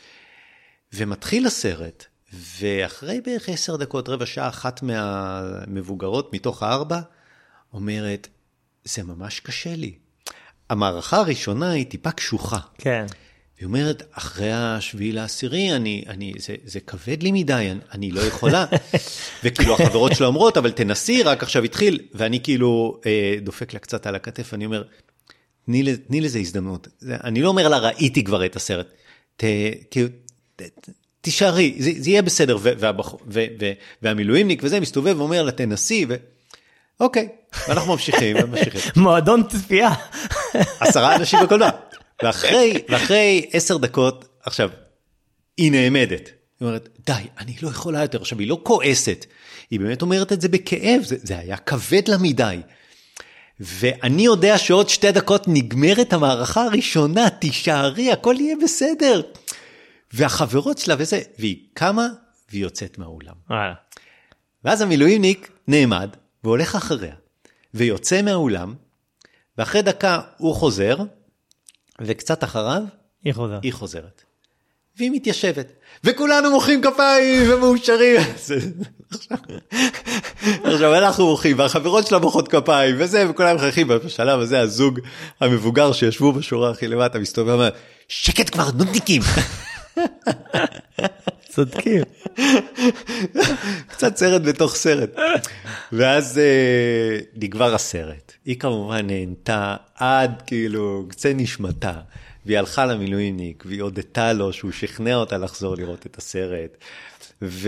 ומתחיל הסרט, ואחרי בערך עשר דקות, רבע שעה, אחת מהמבוגרות מתוך הארבע, אומרת, זה ממש קשה לי. המערכה הראשונה היא טיפה קשוחה. כן. היא אומרת, אחרי השביעי לעשירי, אני, אני, זה, זה כבד לי מדי, אני, אני לא יכולה. וכאילו החברות שלו אומרות, אבל תנסי, רק עכשיו התחיל. ואני כאילו אה, דופק לה קצת על הכתף, אני אומר, תני, תני לזה הזדמנות. אני לא אומר לה, ראיתי כבר את הסרט. ת, כאילו, ת, ת, תשארי, זה, זה יהיה בסדר. ו, והבח, ו, ו, והמילואימניק וזה מסתובב ואומר לה, תנסי, ו... אוקיי, ואנחנו ממשיכים, ממשיכים. מועדון צפייה. עשרה אנשים בקולנוע. ואחרי, ואחרי עשר דקות, עכשיו, היא נעמדת. היא אומרת, די, אני לא יכולה יותר. עכשיו, היא לא כועסת. היא באמת אומרת את זה בכאב. זה, זה היה כבד לה מדי. ואני יודע שעוד שתי דקות נגמרת המערכה הראשונה. תישארי, הכל יהיה בסדר. והחברות שלה וזה, והיא קמה, והיא יוצאת מהאולם. ואז המילואימניק נעמד, והולך אחריה, ויוצא מהאולם, ואחרי דקה הוא חוזר, וקצת אחריו, היא חוזרת. היא חוזרת. והיא מתיישבת. וכולנו מוחאים כפיים ומאושרים. עכשיו אנחנו מוחאים, והחברות שלה מוחאות כפיים, וזה, וכולם מחייכים. בשלב הזה הזוג המבוגר שישבו בשורה הכי למטה, מסתובב ואומר, שקט כבר, נודניקים. צודקים. קצת סרט בתוך סרט. ואז אה, נגבר הסרט. היא כמובן נהנתה עד כאילו קצה נשמתה. והיא הלכה למילואימניק, והיא הודתה לו שהוא שכנע אותה לחזור לראות את הסרט. ו...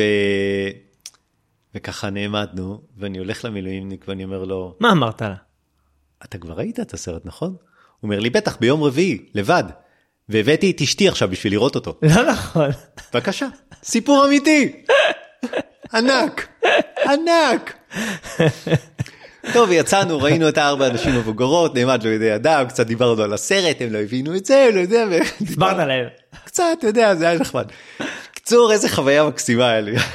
וככה נעמדנו, ואני הולך למילואימניק ואני אומר לו, מה אמרת לה? אתה כבר ראית את הסרט, נכון? הוא אומר לי, בטח, ביום רביעי, לבד. והבאתי את אשתי עכשיו בשביל לראות אותו. לא נכון. בבקשה, סיפור אמיתי. ענק, ענק. טוב, יצאנו, ראינו את הארבע אנשים מבוגרות, נעמד לו ידי אדם, קצת דיברנו על הסרט, הם לא הבינו את זה, הם לא יודע. הסברת להם. קצת, אתה יודע, זה היה נחמד. קצור, איזה חוויה מקסימה היה לי.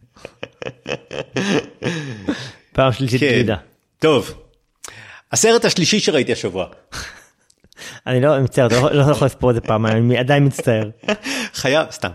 פעם שלישית גלידה. טוב, הסרט השלישי שראיתי השבוע. אני לא מצטער, לא יכול לספור את זה פעם, אני עדיין מצטער. חייב, סתם.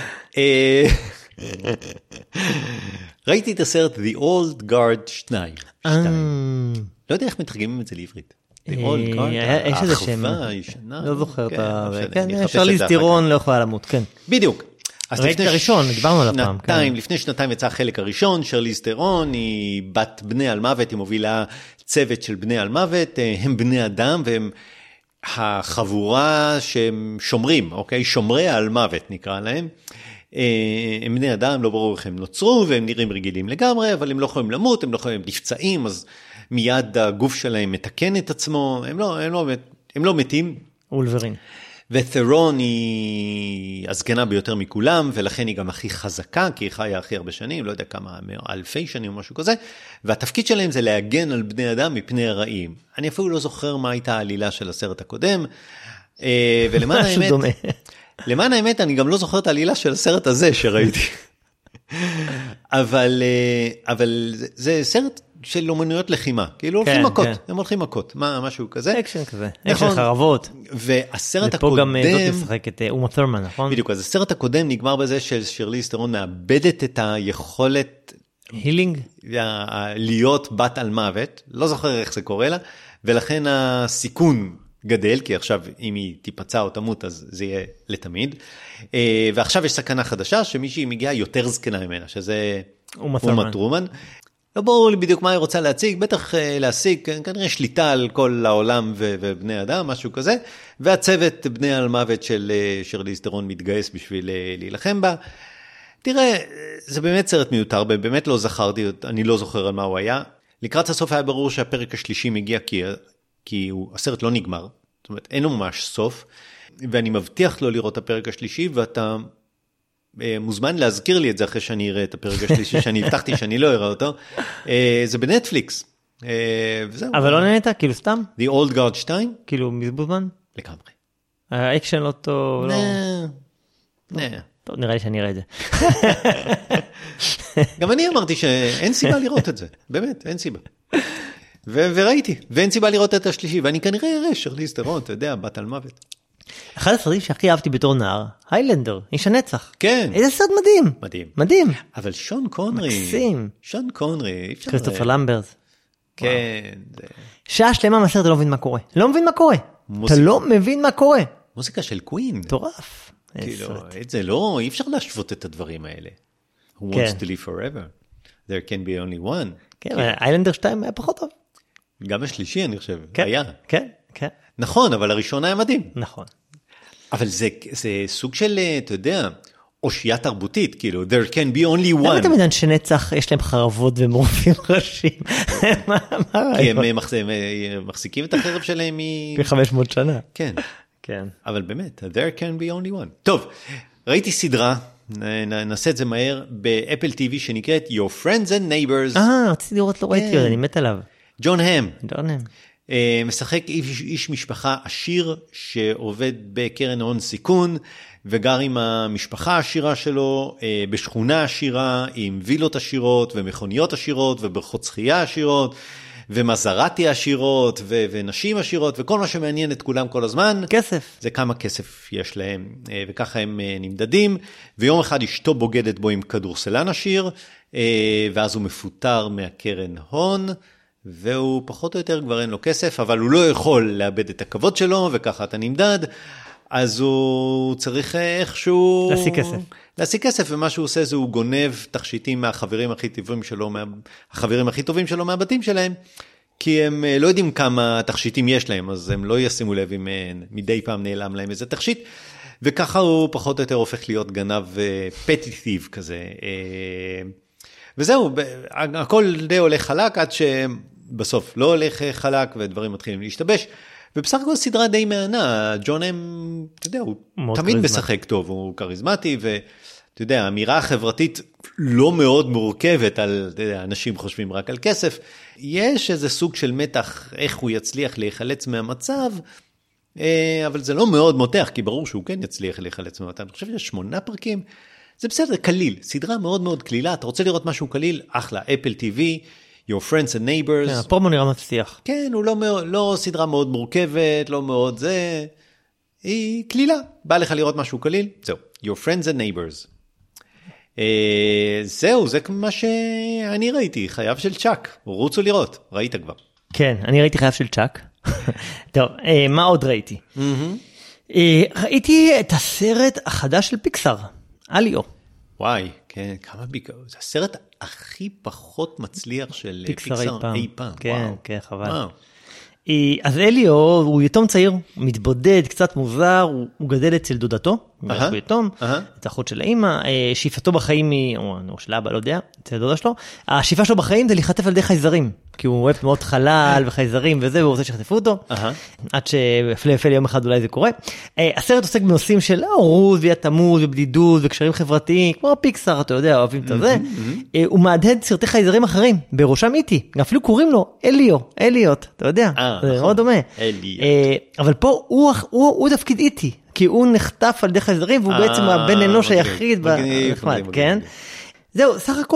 ראיתי את הסרט The Old Guard שתיים. לא יודע איך מתרגמים את זה לעברית. The Old Guard, האחווה הישנה. לא זוכר את זה. כן, שרליז טירון לא יכולה למות, כן. בדיוק. ראיתי את הראשון, דיברנו על הפעם. לפני שנתיים יצא החלק הראשון, שרליז טירון, היא בת בני על מוות, היא מובילה צוות של בני על מוות, הם בני אדם והם החבורה שהם שומרים, אוקיי? שומרי על מוות נקרא להם. הם בני אדם, לא ברור איך הם נוצרו, והם נראים רגילים לגמרי, אבל הם לא יכולים למות, הם לא יכולים נפצעים, אז מיד הגוף שלהם מתקן את עצמו, הם לא, הם לא, הם לא מתים. וולברין. ות'רון היא הזקנה ביותר מכולם, ולכן היא גם הכי חזקה, כי היא חיה הכי הרבה שנים, לא יודע כמה, אלפי שנים או משהו כזה, והתפקיד שלהם זה להגן על בני אדם מפני הרעים. אני אפילו לא זוכר מה הייתה העלילה של הסרט הקודם, ולמען האמת, למען האמת אני גם לא זוכר את העלילה של הסרט הזה שראיתי. אבל, אבל זה, זה סרט של אומנויות לחימה, כאילו הולכים מכות, הם הולכים מכות, משהו כזה. אקשן כזה, אקשן חרבות. והסרט הקודם... ופה גם זאת משחק את אומה ת'ורמן, נכון? בדיוק, אז הסרט הקודם נגמר בזה של שרליז תרון מאבדת את היכולת... הילינג? להיות בת על מוות, לא זוכר איך זה קורה לה, ולכן הסיכון גדל, כי עכשיו אם היא תיפצע או תמות, אז זה יהיה לתמיד. ועכשיו יש סכנה חדשה, שמישהי מגיעה יותר זקנה ממנה, שזה אומה ת'ורמן. לא ברור לי בדיוק מה היא רוצה להציג, בטח להשיג, כנראה שליטה על כל העולם ובני אדם, משהו כזה, והצוות בני על מוות של שרליז תרון מתגייס בשביל להילחם בה. תראה, זה באמת סרט מיותר, באמת לא זכרתי, אני לא זוכר על מה הוא היה. לקראת הסוף היה ברור שהפרק השלישי מגיע, כי, כי הוא, הסרט לא נגמר, זאת אומרת, אין לו ממש סוף, ואני מבטיח לו לראות את הפרק השלישי, ואתה אה, מוזמן להזכיר לי את זה אחרי שאני אראה את הפרק השלישי, שאני הבטחתי שאני לא אראה אותו. אה, זה בנטפליקס. אה, וזהו. אבל לא נהנית, כאילו סתם? The Old Guard שתיים? כאילו מזבוזמן? לגמרי. האקשן לא טוב, לא. נה. טוב, נראה לי שאני אראה את זה. גם אני אמרתי שאין סיבה לראות את זה, באמת, אין סיבה. ו- וראיתי, ואין סיבה לראות את השלישי, ואני כנראה אראה שרליז תרון, אתה יודע, בת על מוות. אחד הסרטים שהכי אהבתי בתור נער, היילנדר, איש הנצח. כן. איזה סרט מדהים. מדהים. מדהים. אבל שון קונרי. מקסים. שון קונרי. כריסטופר למברס. כן. שעה שלמה מהסרט אתה לא מבין מה קורה. לא מבין מה קורה. אתה לא מבין מה קורה. מוזיקה של קווין. מטורף. כאילו, את זה לא, אי אפשר להשוות את הדברים האלה. Who wants to live forever? There can be only one. כן, איילנדר שתיים היה פחות טוב. גם השלישי, אני חושב, היה. כן, כן. נכון, אבל הראשון היה מדהים. נכון. אבל זה סוג של, אתה יודע, אושייה תרבותית, כאילו, there can be only one. למה תמיד אנשי נצח, יש להם חרבות ומורפים ראשים? כי הם מחזיקים את החרב שלהם מ-חמש מאות שנה. כן. כן. אבל באמת, there can be only one. טוב, ראיתי סדרה, נעשה את זה מהר, באפל טי וי שנקראת Your Friends and Neighbors. אה, רציתי לראות, לא ראיתי, אני מת עליו. ג'ון האם. ג'ון האם. משחק איש, איש משפחה עשיר, שעובד בקרן הון סיכון, וגר עם המשפחה העשירה שלו, בשכונה עשירה, עם וילות עשירות, ומכוניות עשירות, ובריכות שחייה עשירות, ומזרטי עשירות, ו- ונשים עשירות, וכל מה שמעניין את כולם כל הזמן. כסף. זה כמה כסף יש להם, וככה הם נמדדים, ויום אחד אשתו בוגדת בו עם כדורסלן עשיר, ואז הוא מפוטר מהקרן הון, והוא פחות או יותר כבר אין לו כסף, אבל הוא לא יכול לאבד את הכבוד שלו, וככה אתה נמדד, אז הוא צריך איכשהו... להשיג כסף. להשיג כסף, ומה שהוא עושה זה הוא גונב תכשיטים מהחברים הכי טובים שלו, מה... החברים הכי טובים שלו מהבתים שלהם, כי הם לא יודעים כמה תכשיטים יש להם, אז הם לא ישימו לב אם מדי פעם נעלם להם איזה תכשיט, וככה הוא פחות או יותר הופך להיות גנב פטי תיב כזה. וזהו, הכל די הולך חלק, עד שבסוף לא הולך חלק, ודברים מתחילים להשתבש, ובסך הכל סדרה די מענה, ג'ון הם, אתה יודע, הוא תמיד משחק טוב, הוא קריזמטי, ואתה יודע, האמירה החברתית לא מאוד מורכבת על, אתה יודע, אנשים חושבים רק על כסף, יש איזה סוג של מתח, איך הוא יצליח להיחלץ מהמצב, אבל זה לא מאוד מותח, כי ברור שהוא כן יצליח להיחלץ מהמצב, אני חושב שיש שמונה פרקים, זה בסדר, קליל, סדרה מאוד מאוד קלילה, אתה רוצה לראות משהו קליל, אחלה, אפל טי וי, Your Friends and Neighbors. כן, הפרומו נראה מבטיח. כן, הוא לא, לא סדרה מאוד מורכבת, לא מאוד זה, היא קלילה, בא לך לראות משהו קליל, זהו, Your Friends and Neighbors. אה, זהו, זה מה שאני ראיתי, חייו של צ'אק, רוצו לראות, ראית כבר. כן, אני ראיתי חייו של צ'אק. טוב, אה, מה עוד ראיתי? אה, ראיתי את הסרט החדש של פיקסאר. אליו. וואי, כן, כמה ביקר, זה הסרט הכי פחות מצליח של פיקסאר אי פעם. אי פעם. כן, וואו. כן, חבל. וואו. אז אליו הוא יתום צעיר, מתבודד, קצת מוזר, הוא, הוא גדל אצל דודתו, הוא יתום, את האחות של האמא, שאיפתו בחיים, או, או של אבא, לא יודע, אצל דודה שלו, השאיפה שלו בחיים זה להיחטף על ידי חייזרים, כי הוא אוהב מאוד חלל וחייזרים וזה, והוא רוצה שחטפו אותו, עד שהפלא יפל יום אחד אולי זה קורה. הסרט עוסק בנושאים של הורות ויתמות ובדידות וקשרים חברתיים, כמו פיקסאר, אתה יודע, אוהבים את זה. הוא מהדהד סרטי חייזרים אחרים, בראשם איתי, אפילו קוראים לו אליו, אליוט, אתה יודע, זה מאוד דומה. אבל פה הוא תפקיד איתי, כי הוא נחטף על ידי חייזרים, והוא בעצם הבן אנוש היחיד, כן? זהו, סך הכל,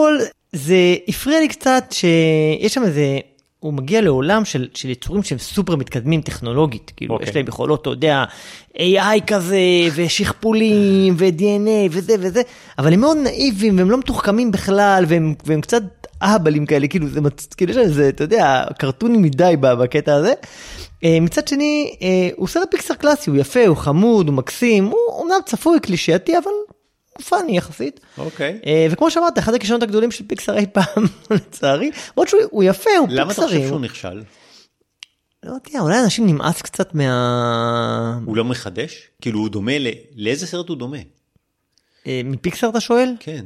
זה הפריע לי קצת שיש שם איזה, הוא מגיע לעולם של, של יצורים שהם סופר מתקדמים טכנולוגית, כאילו okay. יש להם יכולות, אתה יודע, איי איי כזה, ושכפולים, ו-די אן איי, וזה וזה, אבל הם מאוד נאיבים, והם לא מתוחכמים בכלל, והם, והם קצת אהבלים כאלה, כאילו זה, כאילו זה, אתה יודע, קרטוני מדי בקטע הזה. מצד שני, הוא סרט פיקסר קלאסי, הוא יפה, הוא חמוד, הוא מקסים, הוא אומנם צפוי קלישאתי, אבל הוא פאני יחסית. אוקיי. וכמו שאמרת, אחד הכישרונות הגדולים של פיקסר אי פעם, לצערי, עוד שהוא יפה, הוא פיקסרי. למה אתה חושב שהוא נכשל? לא יודע, אולי אנשים נמאס קצת מה... הוא לא מחדש? כאילו הוא דומה, לאיזה סרט הוא דומה? מפיקסר אתה שואל? כן.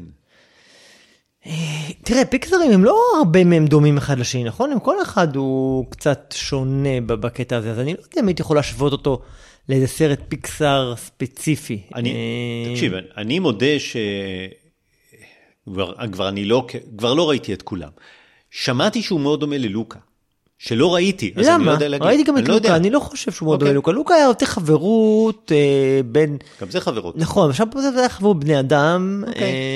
תראה, פיקסרים הם לא הרבה מהם דומים אחד לשני, נכון? הם כל אחד הוא קצת שונה בקטע הזה, אז אני לא יודע אם הייתי יכול להשוות אותו לאיזה סרט פיקסר ספציפי. אני, תקשיב, אני מודה ש... כבר אני לא, כבר לא ראיתי את כולם. שמעתי שהוא מאוד דומה ללוקה. שלא ראיתי, אז אני לא יודע להגיד. ראיתי גם את לוקה, אני לא חושב שהוא מאוד דומה ללוקה. לוקה היה יותר חברות בין... גם זה חברות. נכון, עכשיו פה זה היה חברות בני אדם.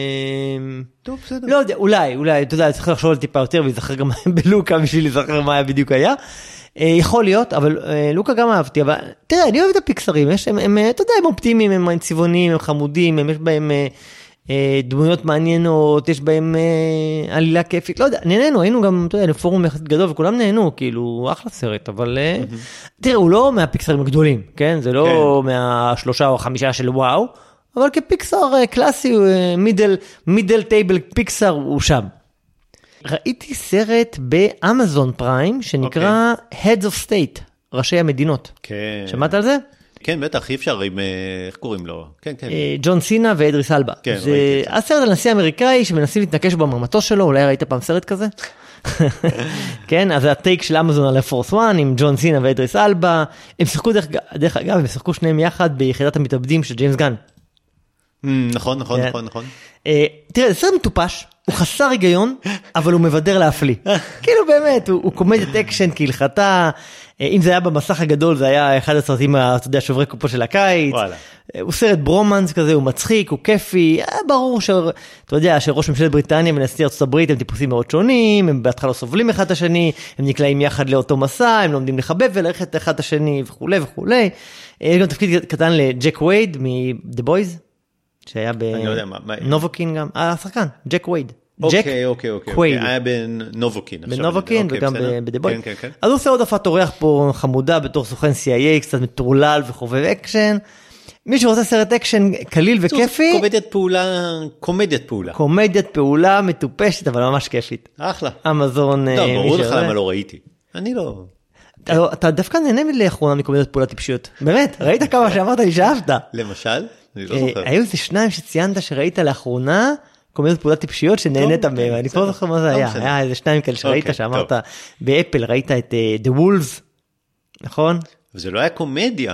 טוב, בסדר. לא יודע, אולי, אולי, אתה יודע, צריך לחשוב על טיפה יותר, ולהיזכר גם בלוקה בשביל להיזכר מה היה בדיוק היה. יכול להיות, אבל לוקה גם אהבתי, אבל תראה, אני אוהב את הפיקסרים, הם, אתה יודע, הם אופטימיים, הם צבעוניים, הם חמודים, יש בהם... דמויות מעניינות, יש בהם אה, עלילה כיפית, לא יודע, נהנינו, היינו גם, אתה יודע, לפורום יחד גדול, וכולם נהנו, כאילו, אחלה סרט, אבל mm-hmm. תראה, הוא לא מהפיקסרים הגדולים, כן? זה לא כן. מהשלושה או החמישה של וואו, אבל כפיקסר אה, קלאסי, אה, מידל, מידל טייבל פיקסר, הוא שם. ראיתי סרט באמזון פריים, שנקרא okay. Heads of State, ראשי המדינות. כן. שמעת על זה? כן, בטח, אי אפשר, עם, איך קוראים לו? כן, כן. ג'ון סינה ואדריס אלבה. כן, זה הסרט על נשיא אמריקאי שמנסים להתנקש במרמתו שלו, אולי ראית פעם סרט כזה? כן, אז זה הטייק של אמזון על הפורס וואן, עם ג'ון סינה ואדריס אלבה. הם שיחקו דרך אגב, הם שיחקו שניהם יחד ביחידת המתאבדים של ג'יימס גן. נכון, נכון, נכון, נכון. תראה, זה סרט מטופש, הוא חסר היגיון, אבל הוא מבדר להפליא. כאילו באמת, הוא קומדיית אקשן כהלכתה, אם זה היה במסך הגדול, זה היה אחד הסרטים, אתה יודע, שוברי קופו של הקיץ. הוא סרט ברומנס כזה, הוא מצחיק, הוא כיפי. ברור שאתה יודע, שראש ממשלת בריטניה ונשיא ארצות הברית הם טיפוסים מאוד שונים, הם בהתחלה סובלים אחד את השני, הם נקלעים יחד לאותו מסע, הם לומדים לחבב וללכת אחד את השני וכו' וכו'. יש גם תפקיד קטן לג'ק וייד מ-The Boys, שהיה בנובוקין גם, השחקן, ג'ק וייד. אוקיי, אוקיי, אוקיי. היה בנובוקין. בנובוקין וגם ב"דה בוי". אז הוא עושה עוד הפת אורח פה חמודה בתור סוכן סי איי איי, קצת מטורלל וחובב אקשן. מי שרוצה סרט אקשן קליל וכיפי. קומדיית פעולה, קומדיית פעולה. קומדיית פעולה מטופשת, אבל ממש כיפית. אחלה. אמזון. טוב, ברור לך למה לא ראיתי. אני לא... אתה דווקא נהנה לאחרונה מקומדיות פעולה טיפשיות. באמת, ראית כמה שאמרת לי שאהבת. למשל? אני לא זוכר. היו איזה שניים שציינת שראית לאחרונה קומדיות פעולה טיפשיות שנהנית מהם, אני פה זוכר מה זה היה, היה איזה שניים כאלה שראית שאמרת, באפל ראית את The Wolves, נכון? וזה לא היה קומדיה.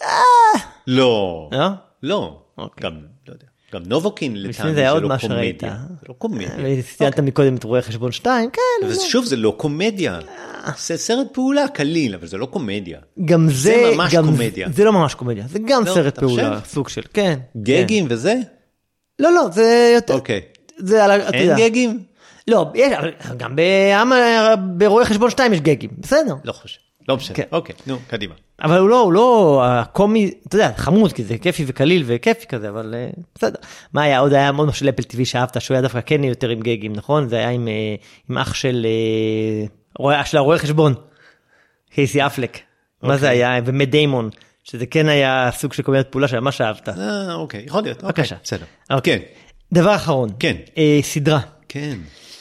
לא. לא? גם, לא יודע. גם נובוקין לטעמי זה לא קומדיה. זה לא קומדיה. וציינת מקודם את רואה חשבון שתיים, כן. ושוב, זה לא קומדיה. זה סרט פעולה קליל, אבל זה לא קומדיה. גם זה, זה ממש קומדיה. זה לא ממש קומדיה, זה גם סרט פעולה, סוג של, כן. גגים וזה? לא, לא, זה יותר. אוקיי. אין גגים? לא, גם ברואי חשבון שתיים יש גגים, בסדר. לא חושב, לא משנה, אוקיי, נו, קדימה. אבל הוא לא, הוא לא הקומי, אתה יודע, חמוד, כי זה כיפי וקליל וכיפי כזה, אבל בסדר. מה היה, עוד היה מאוד משהו לאפל טי וי שאהבת, שהוא היה דווקא כן יותר עם גגים, נכון? זה היה עם אח של הרואי חשבון, קייסי אפלק. מה זה היה? ומט דיימון, שזה כן היה סוג של קומדיית פעולה שממש אהבת. אה, אוקיי, יכול להיות. בבקשה. בסדר. כן. דבר אחרון. כן. סדרה. כן.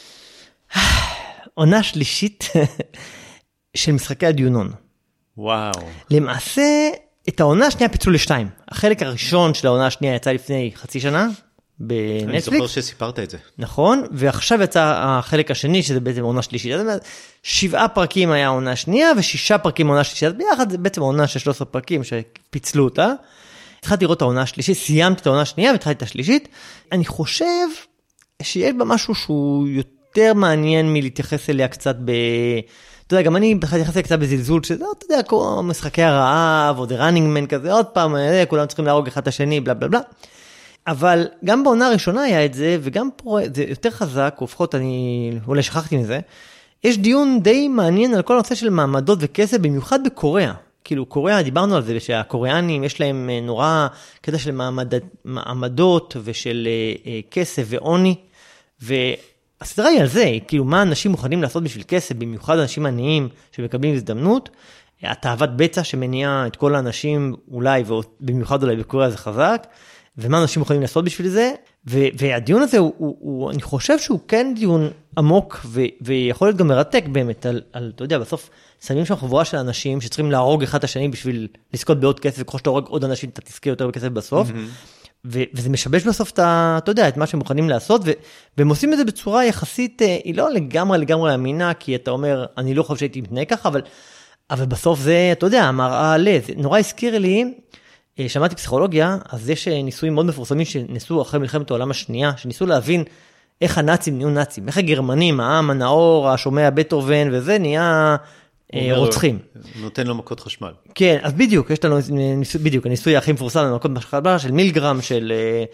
עונה שלישית של משחקי הדיונון. וואו. למעשה, את העונה השנייה פיצלו לשתיים. החלק הראשון של העונה השנייה יצא לפני חצי שנה בנטפליקס. אני זוכר שסיפרת את זה. נכון, ועכשיו יצא החלק השני, שזה בעצם עונה שלישית. שבעה פרקים היה העונה השנייה, ושישה פרקים העונה שלישית. ביחד זה בעצם העונה של שלושה עשר פרקים שפיצלו אותה. התחלתי לראות את העונה השלישית, סיימתי את העונה השנייה והתחלתי את השלישית. אני חושב שיש בה משהו שהוא יותר מעניין מלהתייחס אליה קצת ב... אתה יודע, גם אני התייחס אליה קצת בזלזול, שזה, אתה יודע, כמו משחקי הרעב, או The Running Man כזה, עוד פעם, כולם צריכים להרוג אחד את השני, בלה בלה בלה. אבל גם בעונה הראשונה היה את זה, וגם פה זה יותר חזק, לפחות אני אולי שכחתי מזה, יש דיון די מעניין על כל הנושא של מעמדות וכסף, במיוחד בקוריאה. כאילו, קוריאה, דיברנו על זה, שהקוריאנים יש להם נורא קטע של מעמד, מעמדות ושל אה, כסף ועוני, והסדרה היא על זה, כאילו, מה אנשים מוכנים לעשות בשביל כסף, במיוחד אנשים עניים שמקבלים הזדמנות, התאוות בצע שמניעה את כל האנשים, אולי, ובמיוחד אולי בקוריאה זה חזק, ומה אנשים יכולים לעשות בשביל זה, ו- והדיון הזה, הוא, הוא, הוא, אני חושב שהוא כן דיון עמוק, ו- ויכול להיות גם מרתק באמת, על, על, אתה יודע, בסוף שמים שם חבורה של אנשים, שצריכים להרוג אחד את השני, בשביל לזכות בעוד כסף, וככל שאתה הורג עוד אנשים, אתה תזכה יותר בכסף בסוף, mm-hmm. ו- וזה משבש בסוף, אתה, אתה יודע, את מה שהם מוכנים לעשות, ו- והם עושים את זה בצורה יחסית, היא לא לגמרי לגמרי אמינה, כי אתה אומר, אני לא חושב שהייתי מתנהג ככה, אבל, אבל בסוף זה, אתה יודע, מראה עלה, זה נורא הזכיר לי, שמעתי פסיכולוגיה, אז יש ניסויים מאוד מפורסמים שניסו אחרי מלחמת העולם השנייה, שניסו להבין איך הנאצים נהיו נאצים, איך הגרמנים, העם הנאור, השומע בטהובן וזה, נהיה רוצחים. נותן לו מכות חשמל. כן, אז בדיוק, יש לנו בדיוק, הניסוי הכי מפורסם למכות חשמל של מילגרם, של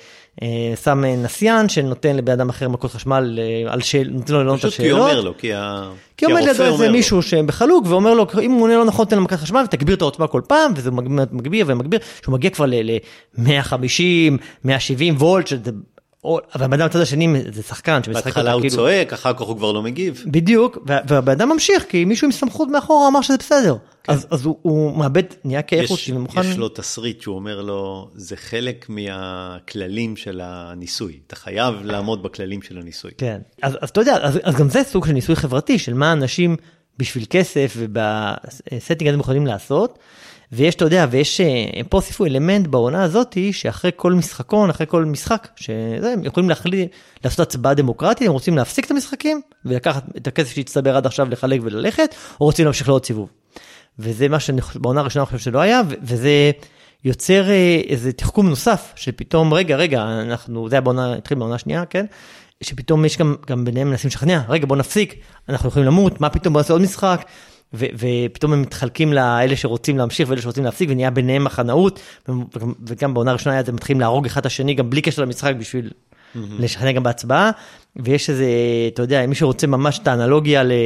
סם נסיין, שנותן לבן אדם אחר מכות חשמל, נותן לו לענות את השאלות. פשוט כי אומר לו, כי כי עומד לידו איזה מישהו שבחלוק, ואומר לו, אם הוא עונה לא נכון, תן לו מכת חשמל, ותגביר את העוצמה כל פעם, וזה מגביר ומגביר, שהוא מגיע כבר ל-מאה וחמישים, מאה ושבעים וולט, שזה אבל הבן אדם הצד השני זה שחקן בהתחלה הוא צועק, אחר כך הוא כבר לא מגיב. בדיוק, והבן אדם ממשיך, כי מישהו עם סמכות מאחורה אמר שזה בסדר. אז הוא מאבד, נהיה כאיכות. יש לו תסריט שהוא אומר לו, זה חלק מהכללים של הניסוי. אתה חייב לעמוד בכללים של הניסוי. כן, אז אתה יודע, אז גם זה סוג של ניסוי חברתי, של מה אנשים בשביל כסף ובסטינג הזה מוכנים לעשות. ויש, אתה יודע, ויש, פה הוסיפו אלמנט בעונה הזאת, שאחרי כל משחקון, אחרי כל משחק, שהם יכולים להחליט, לעשות הצבעה דמוקרטית, הם רוצים להפסיק את המשחקים, ולקחת את הכסף שהצטבר עד עכשיו לחלק וללכת, או רוצים להמשיך לעוד סיבוב. וזה מה שבעונה הראשונה אני חושב שלא היה, וזה יוצר איזה תחכום נוסף, שפתאום, רגע, רגע, אנחנו, זה היה בעונה, התחיל בעונה השנייה, כן? שפתאום יש גם, גם ביניהם מנסים לשכנע, רגע, בוא נפסיק, אנחנו יכולים למות, מה פתאום בוא נעשה עוד משחק? ו- ופתאום הם מתחלקים לאלה שרוצים להמשיך ואלה שרוצים להפסיק, ונהיה ביניהם החנאות, וגם, וגם בעונה הראשונה היה, הם מתחילים להרוג אחד השני, גם בלי קשר למשחק, בשביל mm-hmm. לשכנע גם בהצבעה, ויש איזה, אתה יודע, מי שרוצה ממש את האנלוגיה, ל-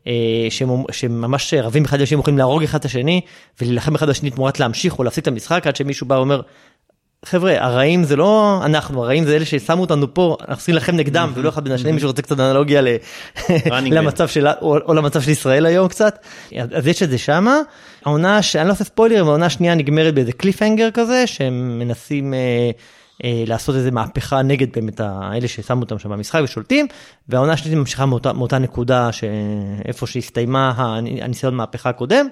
שממש רבים אחד השני, יכולים להרוג אחד השני, וללחם אחד השני תמורת להמשיך או להפסיק את המשחק, עד שמישהו בא ואומר, חבר'ה, הרעים זה לא אנחנו, הרעים זה אלה ששמו אותנו פה, אנחנו צריכים לכם נגדם, ולא אחד בין השני, מישהו רוצה קצת אנלוגיה למצב של, או למצב של ישראל היום קצת. אז יש את זה שמה. העונה, אני לא עושה ספוילר, העונה השנייה נגמרת באיזה קליפהנגר כזה, שהם מנסים לעשות איזה מהפכה נגד באמת האלה ששמו אותם שם במשחק ושולטים, והעונה השנייה ממשיכה מאותה נקודה, איפה שהסתיימה הניסיון מהפכה הקודם.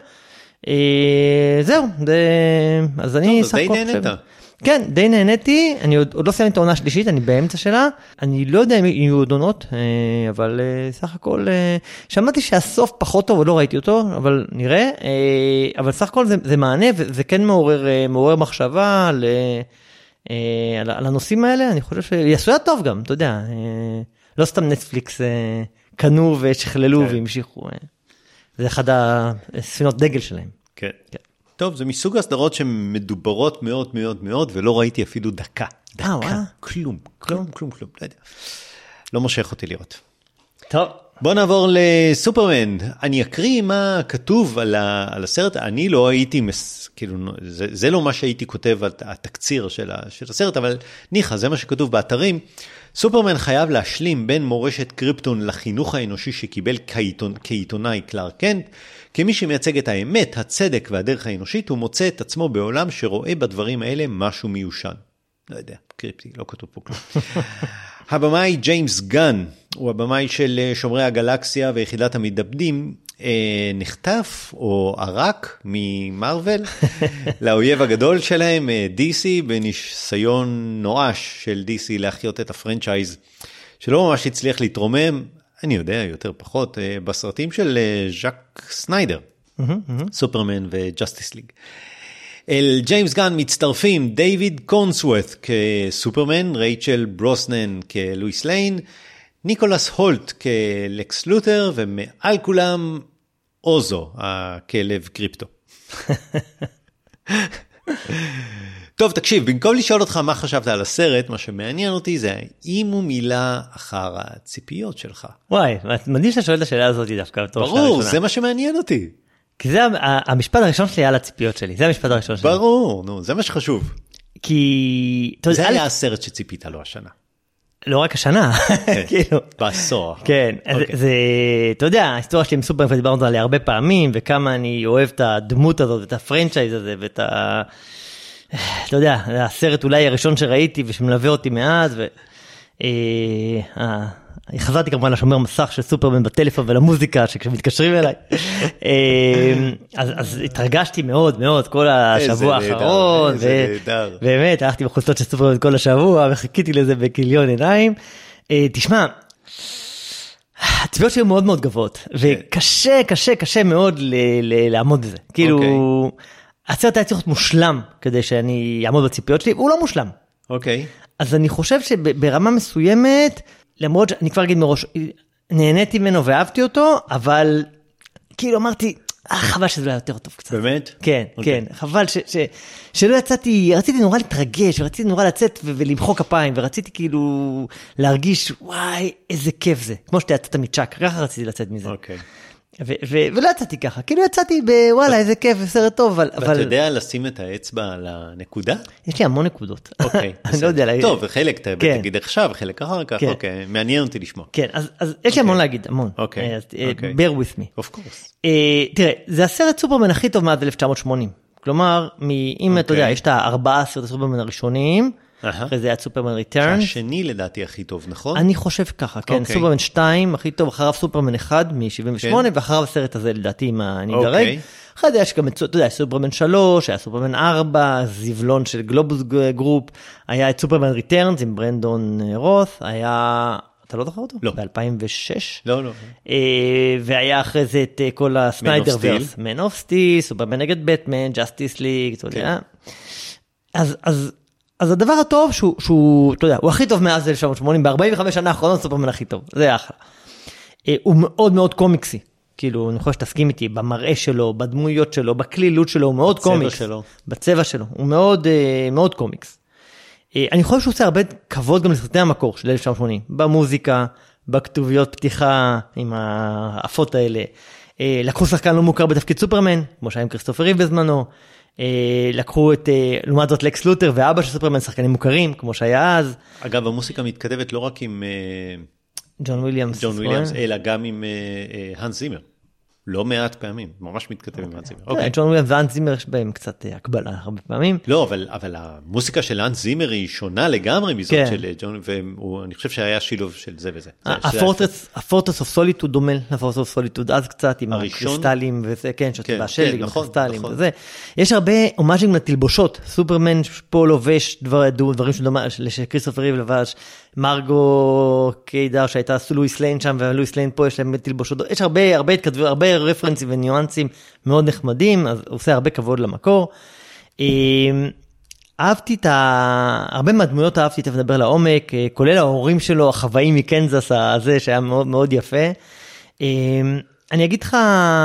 זהו, אז אני סך הכל חושב. כן, די נהניתי, אני עוד, עוד לא סיימתי את העונה השלישית, אני באמצע שלה, אני לא יודע אם יהיו עוד עונות, אבל סך הכל, שמעתי שהסוף פחות טוב, עוד לא ראיתי אותו, אבל נראה, אבל סך הכל זה, זה מענה, וזה כן מעורר, מעורר מחשבה על, על, על הנושאים האלה, אני חושב שיעשויה טוב גם, אתה יודע, לא סתם נטפליקס קנו ושכללו כן. והמשיכו, זה אחד הספינות דגל שלהם. כן. כן. טוב, זה מסוג הסדרות שמדוברות מאוד מאוד מאוד, ולא ראיתי אפילו דקה. דקה, כלום, כלום, כלום, כלום, לא יודע. לא מושך אותי לראות. טוב. בוא נעבור לסופרמן. אני אקריא מה כתוב על, ה, על הסרט. אני לא הייתי, מס, כאילו, זה, זה לא מה שהייתי כותב על התקציר של, ה, של הסרט, אבל ניחא, זה מה שכתוב באתרים. סופרמן חייב להשלים בין מורשת קריפטון לחינוך האנושי שקיבל כעיתונ, כעיתונאי קלארק קנט. כמי שמייצג את האמת, הצדק והדרך האנושית, הוא מוצא את עצמו בעולם שרואה בדברים האלה משהו מיושן. לא יודע, קריפטי, לא כתוב פה כלום. הבמאי ג'יימס גן, הוא הבמאי של שומרי הגלקסיה ויחידת המתאבדים, אה, נחטף או ערק ממרוול לאויב הגדול שלהם, די סי, בניסיון נואש של די סי להחיות את הפרנצ'ייז, שלא ממש הצליח להתרומם, אני יודע, יותר פחות, בסרטים של ז'אק סניידר, סופרמן וג'סטיס ליג. אל ג'יימס גן מצטרפים דיוויד קורנסוות כסופרמן, רייצ'ל ברוסנן כלואיס ליין, ניקולס הולט כלקס לותר, ומעל כולם אוזו, הכלב קריפטו. טוב, תקשיב, במקום לשאול אותך מה חשבת על הסרט, מה שמעניין אותי זה אם הוא מילה אחר הציפיות שלך. וואי, מדהים שאתה שואל את השאלה הזאת דווקא. ברור, זה מה שמעניין אותי. כי זה המשפט הראשון שלי על הציפיות שלי, זה המשפט הראשון שלי. ברור, נו, זה מה שחשוב. כי... זה היה הסרט שציפית לו השנה. לא רק השנה, כאילו. בעשור. כן, זה, אתה יודע, ההיסטוריה שלי עם סופרמן, דיברנו עליה הרבה פעמים, וכמה אני אוהב את הדמות הזאת, ואת הפרנצ'ייז הזה, ואת ה... אתה יודע, הסרט אולי הראשון שראיתי, ושמלווה אותי מאז, ו... חזרתי כמובן לשומר מסך של סופרמן בטלפון ולמוזיקה שכשמתקשרים אליי, אז התרגשתי מאוד מאוד כל השבוע האחרון, באמת הלכתי בחולצות של סופרמן כל השבוע וחיכיתי לזה בקיליון עיניים. תשמע, הציפיות שלי מאוד מאוד גבוהות, וקשה קשה קשה מאוד לעמוד בזה, כאילו הסרט היה צריך להיות מושלם כדי שאני אעמוד בציפיות שלי, והוא לא מושלם. אוקיי. אז אני חושב שברמה מסוימת, למרות שאני כבר אגיד מראש, נהניתי ממנו ואהבתי אותו, אבל כאילו אמרתי, אה, חבל שזה לא היה יותר טוב קצת. באמת? כן, okay. כן, חבל ש, ש, שלא יצאתי, רציתי נורא להתרגש, ורציתי נורא לצאת ו- ולמחוא כפיים, ורציתי כאילו להרגיש, וואי, איזה כיף זה. כמו שאתה יצאת מצ'אק, ככה רציתי לצאת מזה. אוקיי. Okay. ו- ו- ולא יצאתי ככה, כאילו יצאתי בוואלה, איזה כיף, סרט טוב, אבל... ואתה יודע לשים את האצבע על הנקודה? יש לי המון נקודות. אוקיי, אני לא יודע להגיד. טוב, וחלק תגיד עכשיו, וחלק אחר כך, אוקיי, מעניין אותי לשמוע. כן, אז יש לי המון להגיד, המון. אוקיי. bear with me. Of course. תראה, זה הסרט סופרמן הכי טוב מאז אלף תשע מאות שמונים. כלומר, אם אתה יודע, יש את הארבעה סרט הסופרמן הראשונים, אחרי זה היה סופרמן ריטרנס. השני לדעתי הכי טוב, נכון? אני חושב ככה, כן. סופרמן שתיים הכי טוב, אחריו סופרמן אחד מ-שבעים ושמונה, ואחריו הסרט הזה לדעתי אם אני אדרג. אחרי זה יש גם, אתה יודע, סופרמן שלוש, היה סופרמן ארבע, זיבלון של גלובוס גרופ, היה את סופרמן ריטרנס עם ברנדון רוס, היה... אתה לא זוכר אותו? לא. ב-אלפיים ושש? לא, לא. והיה אחרי זה את כל הסניידר ורס. Man of Steel, סופרמן נגד בטמן, Justice League, אתה יודע. אז, אז, אז הדבר הטוב שהוא, שהוא, אתה יודע, הוא הכי טוב מאז אלף תשע מאות שמונים, ב-ארבעים וחמש שנה האחרונות סופרמן הכי טוב. זה אחלה. הוא מאוד מאוד קומיקסי. כאילו, אני חושב שתסכים איתי, במראה שלו, בדמויות שלו, בכלילות שלו, הוא מאוד קומיקס. בצבע שלו. בצבע שלו. הוא מאוד, מאוד קומיקס. אני חושב שהוא עושה הרבה כבוד גם לסרטי המקור של אלף תשע מאות שמונים, במוזיקה, בכתוביות פתיחה עם האפות האלה. לקחו שחקן לא מוכר בתפקיד סופרמן, כמו שהיה עם כריסטופר ריב בזמנו. לקחו את, לעומת זאת, לקס לותר ואבא של סופרמן, שחקנים מוכרים, כמו שהיה אז. אגב, המוסיקה מתכתבת לא רק עם ג'ון וויליאמס, ג'ון וויליאמס, אלא גם עם הנס זימר. לא מעט פעמים, ממש מתכתב עם האנס זימר. ג'ון וויליאמס והאנס זימר יש בהם קצת הקבלה הרבה פעמים. לא, אבל המוזיקה של האנס זימר היא שונה לגמרי מזאת של ג'ון, ואני חושב שהיה שילוב של זה וזה. הפורטרס אוף סוליטוד דומה לפורטרס אוף סוליטוד אז קצת, עם הקריסטלים וזה, כן, והשלג, עם הקריסטלים וזה. יש הרבה אומאז'ים לתלבושות, סופרמן פה לובש דברים שכריסטופר ריב לבש, מרגו קיידר שהייתה לואיס ליין שם, ולואיס ליין פה יש להם תלבושות, יש הרבה, הרבה התכתבו, הרבה רפרנסים וניואנסים מאוד נחמדים, אז הוא עושה הרבה כבוד למקור. אהבתי את ה... הרבה מהדמויות אהבתי, תכף נדבר לעומק, כולל ההורים שלו, החוואים מקנזס הזה, שהיה מאוד מאוד יפה. אני אגיד לך,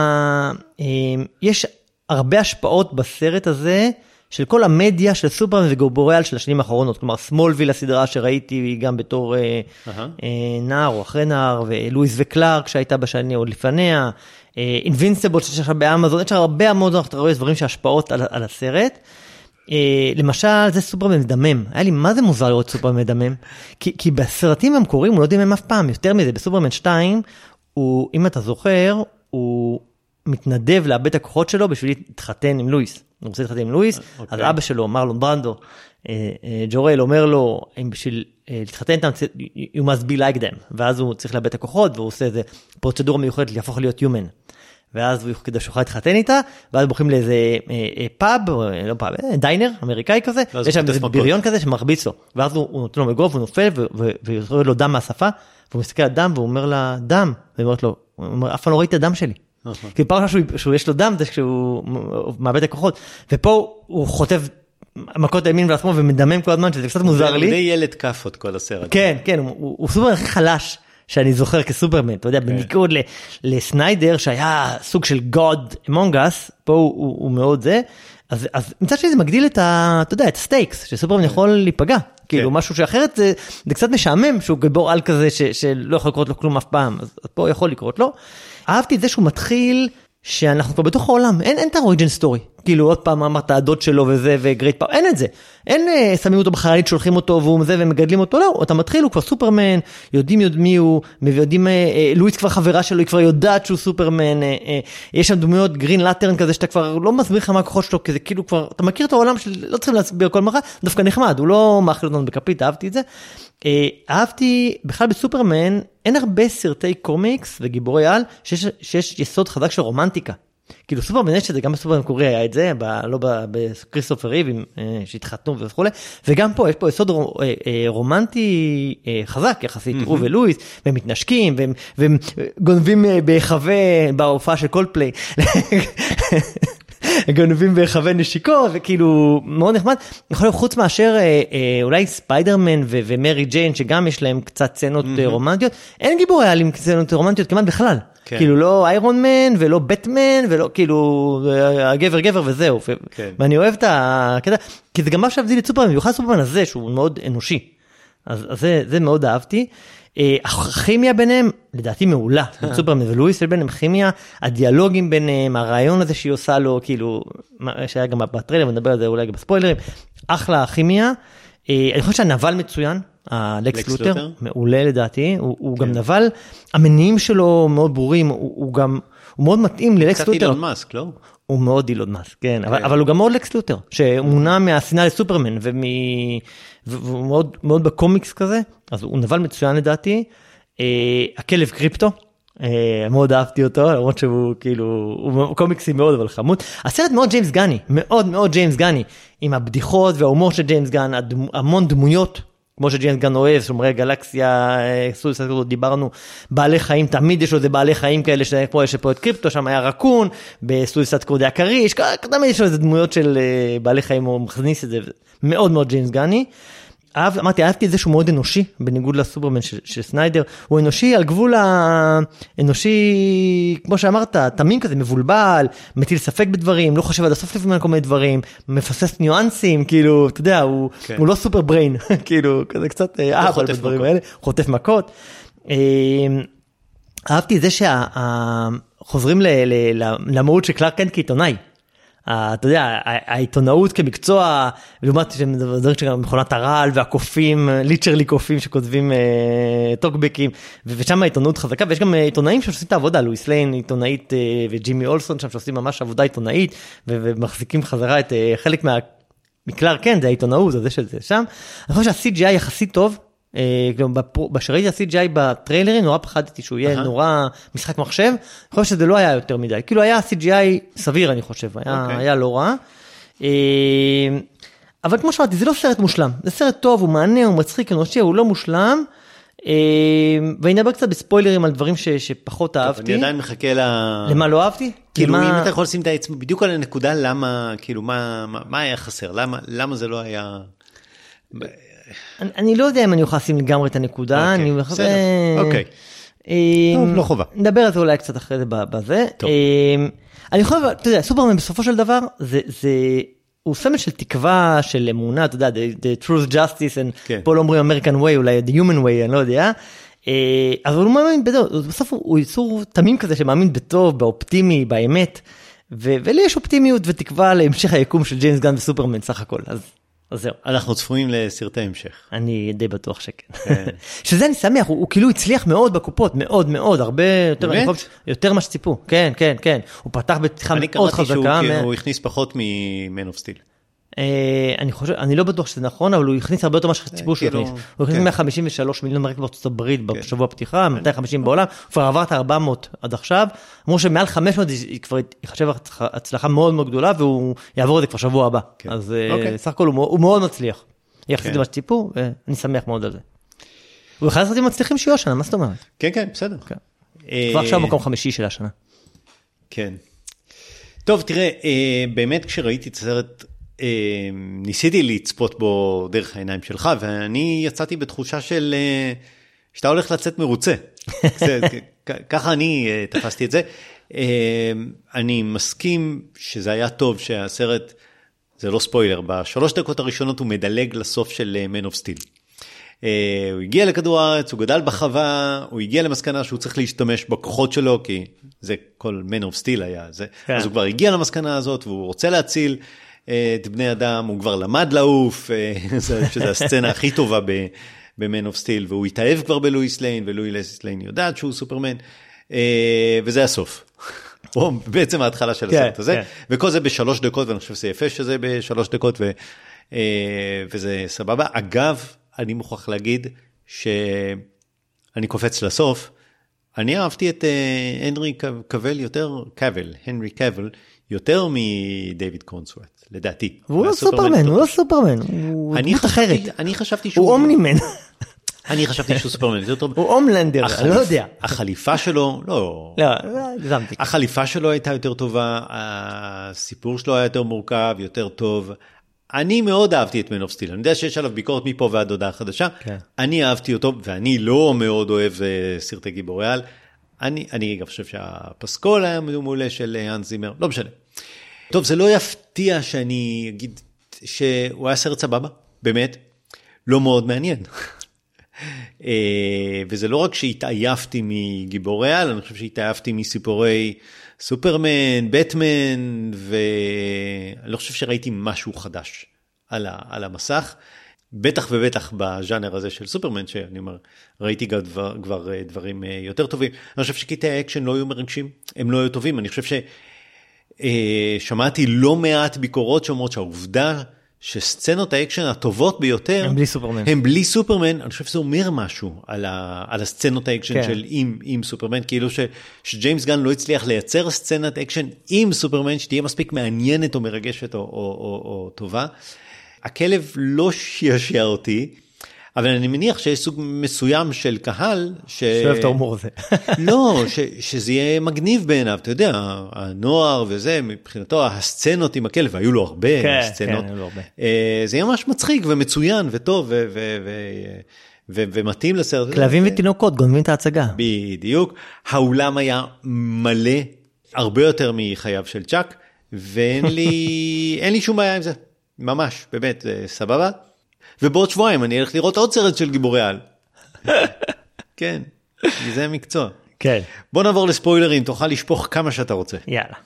יש הרבה השפעות בסרט הזה, של כל המדיה של סופרמן וגובוריאל של השנים האחרונות, כלומר סמולוויל הסדרה שראיתי גם בתור uh-huh. uh, נער או אחרי נער, ולואיס וקלארק שהייתה בשני עוד לפניה, אינבינסיבול uh, שיש עכשיו באמזון, יש הרבה מאוד דברים שהשפעות על, על הסרט, uh, למשל זה סופרמן מדמם, היה לי מה זה מוזר לראות סופרמן מדמם, כי, כי בסרטים המקוריים הוא לא דמם אף פעם, יותר מזה בסופרמן שתיים, הוא, אם אתה זוכר, הוא מתנדב לאבד את הכוחות שלו בשביל להתחתן עם לואיס. הוא רוצה להתחתן עם לואיס, אז אבא שלו, מרלון ברנדו, ג'ורל אומר לו, אם בשביל להתחתן איתם, you must be like them, ואז הוא צריך לאבד את הכוחות, והוא עושה איזה פרוצדורה מיוחדת להפוך להיות human. ואז הוא כדי שיוכל להתחתן איתה, ואז בוחרים לאיזה פאב, לא פאב, דיינר, אמריקאי כזה, יש שם איזה בריון כזה שמרביץ לו, ואז הוא נותן לו מגרוף, הוא נופל, ויורד לו דם מהשפה, והוא מסתכל על דם, והוא אומר לה, דם, ואומרת לו, הוא אומר, אף פעם לא ראיתי את הדם שלי. כי פעם שיש לו דם, זה כשהוא מאבד את הכוחות, ופה הוא חוטב מכות הימין ועצמו, ומדמם כל הזמן, שזה קצת מוזר לי. זה די ילד כפות כל הסרט. כן, כן, הוא סופרמן הכי חלש, שאני זוכר כסופרמן, אתה יודע, בניגוד לסניידר, שהיה סוג של God Among Us, פה הוא מאוד זה, אז, אז מצד שני זה מגדיל את ה, אתה יודע, את הסטייקס, שסופרמן יכול להיפגע, כאילו משהו שאחרת זה, זה קצת משעמם, שהוא גיבור על כזה, ש, שלא יכול לקרות לו כלום אף פעם, אז פה יכול לקרות לו. אהבתי את זה שהוא מתחיל, שאנחנו כבר בתוך העולם, אין, אין את האוריג'ן סטורי, כאילו עוד פעם אמרת הדוד שלו וזה וגרייט פאור, אין את זה, אין אה, שמים אותו בחללית, שולחים אותו והוא זה ומגדלים אותו, לא, אתה מתחיל, הוא כבר סופרמן, יודעים יודע מי הוא, יודעים, אה, אה, לואיס כבר חברה שלו, היא כבר יודעת שהוא סופרמן, אה, אה, יש שם דמויות גרין לטרן כזה, שאתה כבר לא מסביר לך מה הכוחות שלו, כזה כאילו כבר, אתה מכיר את העולם שלא צריכים להסביר כל מחר, דווקא נחמד, הוא לא מאכיל אותנו בכפית, אהבתי את זה, אה, אהבתי, בכלל בסופרמן, אין הרבה סרטי קומיקס וגיבורי על, שיש, שיש יסוד חזק של רומנטיקה. כאילו סופרמן יש את זה, גם בסופרמן קורי היה את זה, ב, לא בקריסטופר ריב, שהתחתנו וכו', וגם פה יש פה יסוד רומנטי חזק יחסית, הוא ולואיס, והם מתנשקים, והם, והם גונבים בהיחווה בהופעה של קולפליי, גונבים בהיחווה נשיקות, וכאילו מאוד נחמד, יכול להיות חוץ מאשר אולי ספיידרמן ומרי ג'יין, שגם יש להם קצת סצנות רומנטיות, אין גיבורי על עם סצנות רומנטיות כמעט בכלל. כן. כאילו לא איירון מן ולא בטמן ולא כאילו הגבר גבר וזהו כן. ואני אוהב את הקטע כי זה גם מה שעבדי לסופרמן במיוחד סופרמן הזה שהוא מאוד אנושי אז, אז זה, זה מאוד אהבתי הכימיה ביניהם לדעתי מעולה סופרמן ולואיס ביניהם כימיה הדיאלוגים ביניהם הרעיון הזה שהיא עושה לו כאילו שהיה גם בטריילר ונדבר על זה אולי גם בספוילרים אחלה כימיה אני חושב שהנבל מצוין הלקס לותר, מעולה לדעתי, הוא, הוא גם נבל, המניעים שלו מאוד ברורים, הוא, הוא גם, הוא מאוד מתאים ללקס לותר. קצת אילון מאסק, לא? הוא מאוד אילון מאסק, כן, אבל, אבל הוא גם מאוד לקס לותר, שמונע מהסינה לסופרמן, והוא מאוד, מאוד בקומיקס כזה, אז הוא נבל מצוין לדעתי, הכלב קריפטו, מאוד אהבתי אותו, למרות שהוא כאילו, הוא קומיקסי מאוד, אבל חמוד. הסרט מאוד ג'יימס גני, מאוד מאוד ג'יימס גני, עם הבדיחות וההומור של ג'יימס גן, המון דמויות, כמו שג'יימס גן אוהב, שומרי גלקסיה, סויסייד סקוואד, דיברנו, בעלי חיים, תמיד יש לו איזה בעלי חיים כאלה, שפה יש פה את קריפטו, שם היה רקון, בסויסייד סקוואד היה קריש, תמיד יש לו איזה דמויות של בעלי חיים, הוא מכניס את זה, מאוד מאוד ג'יימס גני. אהב, אמרתי, אהבתי את זה שהוא מאוד אנושי, בניגוד לסופרמן של, של סניידר, הוא אנושי על גבול האנושי, כמו שאמרת, תמים כזה, מבולבל, מטיל ספק בדברים, לא חושב עד הסוף לפעמים על כל מיני דברים, מפסס ניואנסים, כאילו, אתה יודע, הוא, כן. הוא לא סופר בריין, כאילו, כזה קצת אהב על הדברים האלה, חוטף מכות. אהבתי את זה שחוזרים למהות של קלארק קנט כעיתונאי, אתה יודע, העיתונאות כמקצוע, לעומת שמדברים שגם מכונת הרעל והקופים, ליטרלי קופים שכותבים טוקבקים, ושם העיתונאות חזקה, ויש גם עיתונאים שעושים את העבודה, לואיס ליין, עיתונאית, וג'ימי אולסון שם שעושים ממש עבודה עיתונאית, ומחזיקים חזרה את חלק מקלארק קנט, זה העיתונאות, זה של זה שם. אני חושב שה-סי ג'י איי יחסית טוב, בשראיתי ה-סי ג'י איי בטריילרים, נורא פחדתי שהוא יהיה נורא משחק מחשב, אני חושב שזה לא היה יותר מדי, כאילו היה ה-סי ג'י איי סביר אני חושב, היה לא רע, אבל כמו שאמרתי, זה לא סרט מושלם, זה סרט טוב, הוא מענה, הוא מצחיק, אנושי, הוא לא מושלם, ואני אדבר קצת בספוילרים על דברים שפחות אהבתי. אני עדיין מחכה ל... למה לא אהבתי? כאילו אם אתה יכול לשים את העצמי, בדיוק על הנקודה, למה, כאילו מה היה חסר, למה זה לא היה... אני, אני לא יודע אם אני אוכל לשים לגמרי את הנקודה, אוקיי, אני בסדר, אוקיי. טוב, לא חובה. נדבר על זה אולי קצת אחרי זה בזה. טוב. אני חושב, אתה יודע, סופרמן בסופו של דבר, זה, זה, הוא סמל של תקווה, של אמונה, אתה יודע, the, the truth justice, and כן. פה לא אומרים American way, אולי the human way, אני לא יודע. אבל הוא מאמין בטוב, בסוף הוא יצור תמים כזה שמאמין בטוב, באופטימי, באמת, ו- ולי יש אופטימיות ותקווה להמשך היקום של ג'יימס גן וסופרמן, סך הכל, אז... אז זהו. אנחנו צפויים לסרטי המשך. אני די בטוח שכן. שזה אני שמח, הוא, הוא כאילו הצליח מאוד בקופות, מאוד מאוד, הרבה יותר, אני חושב, יותר מה שציפו. כן, כן, כן. הוא פתח בפתיחה מאוד חזקה. אני קראתי שהוא הכניס פחות מ-Man of Steel. אני חושב, אני לא בטוח שזה נכון, אבל הוא הכניס הרבה יותר מה שציפו שהוא הכניס. הוא הכניס מאה חמישים ושלוש מיליון רק בארצות הברית בשבוע הפתיחה, מאתיים וחמישים בעולם, הוא כבר עבר את ארבע מאות עד עכשיו, אמרו שמעל חמש מאות היא כבר יחשב הצלחה מאוד מאוד גדולה, והוא יעבור את זה כבר שבוע הבא. אז סך הכל הוא מאוד מצליח. יחסית למה שציפו, ואני שמח מאוד על זה. הוא אחד הסרטים מצליחים שיהיו השנה, מה זאת אומרת? כן, כן, בסדר. כבר עכשיו מקום חמישי של השנה. כן. טוב, תראה, באמת כשראיתי את הסרט ניסיתי לצפות בו דרך העיניים שלך, ואני יצאתי בתחושה של שאתה הולך לצאת מרוצה. ככה אני תפסתי את זה. אני מסכים שזה היה טוב שהסרט זה לא ספוילר, בשלוש דקות הראשונות הוא מדלג לסוף של Man of Steel. הוא הגיע לכדור הארץ, הוא גדל בחווה, הוא הגיע למסקנה שהוא צריך להשתמש בכוחות שלו, כי זה כל Man of Steel היה, זה. כן. אז הוא כבר הגיע למסקנה הזאת, והוא רוצה להציל את בני אדם, הוא כבר למד לעוף, שזו הסצנה הכי טובה ב-Man of Steel, והוא התאהב כבר בלואיס ליין, ולואיס ליין יודעת שהוא סופרמן, וזה הסוף. או בעצם ההתחלה של הסרט הזה, וכל זה בשלוש דקות, ואני חושב שזה יפה שזה בשלוש דקות, וזה סבבה. אגב, אני מוכרח להגיד שאני קופץ לסוף, אני אהבתי את הנרי קבל יותר, קבל, הנרי קבל, יותר מדייוויד קורנסוורט, לדעתי. הוא לא סופרמן, הוא לא סופרמן, הוא דמות אחרת. אני חשבתי שהוא... הוא אומנימן. אני חשבתי שהוא סופרמן יותר טוב. הוא אומלנדר, אני לא יודע. החליפה שלו, לא. לא, גזמתי. החליפה שלו הייתה יותר טובה, הסיפור שלו היה יותר מורכב, יותר טוב. אני מאוד אהבתי את Man of Steel. אני יודע שיש עליו ביקורת מפה ועד הודעה חדשה. אני אהבתי אותו, ואני לא מאוד אוהב סרטי גיבורי על. אני, אני גם חושב שהפסקול היה מעולה של האנס זימר. לא משנה. טוב, זה לא יפתיע שאני אגיד שהוא היה סרט סבבה, באמת. לא מאוד מעניין. וזה לא רק שהתעייפתי מגיבורי על, אני חושב שהתעייפתי מסיפורי סופרמן, בטמן, ואני לא חושב שראיתי משהו חדש על, ה, על המסך, בטח ובטח בז'אנר הזה של סופרמן, שאני אומר, ראיתי גם דבר, כבר דברים יותר טובים. אני חושב שקטעי האקשן לא היו מרגשים, הם לא היו טובים, אני חושב ששמעתי לא מעט ביקורות שאומרות שהעובדה שסצנות האקשן הטובות ביותר, הם בלי סופרמן. הם בלי סופרמן, אני חושב שזה אומר משהו על, ה, על הסצנות האקשן כן. של עם, עם סופרמן, כאילו ש, שג'יימס גן לא הצליח לייצר סצנת אקשן עם סופרמן, שתהיה מספיק מעניינת או מרגשת או, או, או, או טובה. הכלב לא שישע אותי, אבל אני מניח שיש סוג מסוים של קהל, ש... שאוהב את ההומור הזה. לא, ש... שזה יהיה מגניב בעיניו, אתה יודע, הנוער וזה, מבחינתו, הסצנות עם הכלב, והיו לו הרבה כן, סצנות. כן, היו לו הרבה. זה יהיה ממש מצחיק ומצוין וטוב ו... ו... ו... ו... ומתאים לסרט. כלבים ותינוקות, גונבים את ההצגה. בדיוק. האולם היה מלא, הרבה יותר מחייו של צ'אק, ואין לי, אין לי שום בעיה עם זה. ממש, באמת, סבבה. ובעוד שבועיים אני אלך לראות עוד סרט של גיבורי על. כן, זה המקצוע. כן. בוא נעבור לספוילרים, תוכל לשפוך כמה שאתה רוצה. יאללה.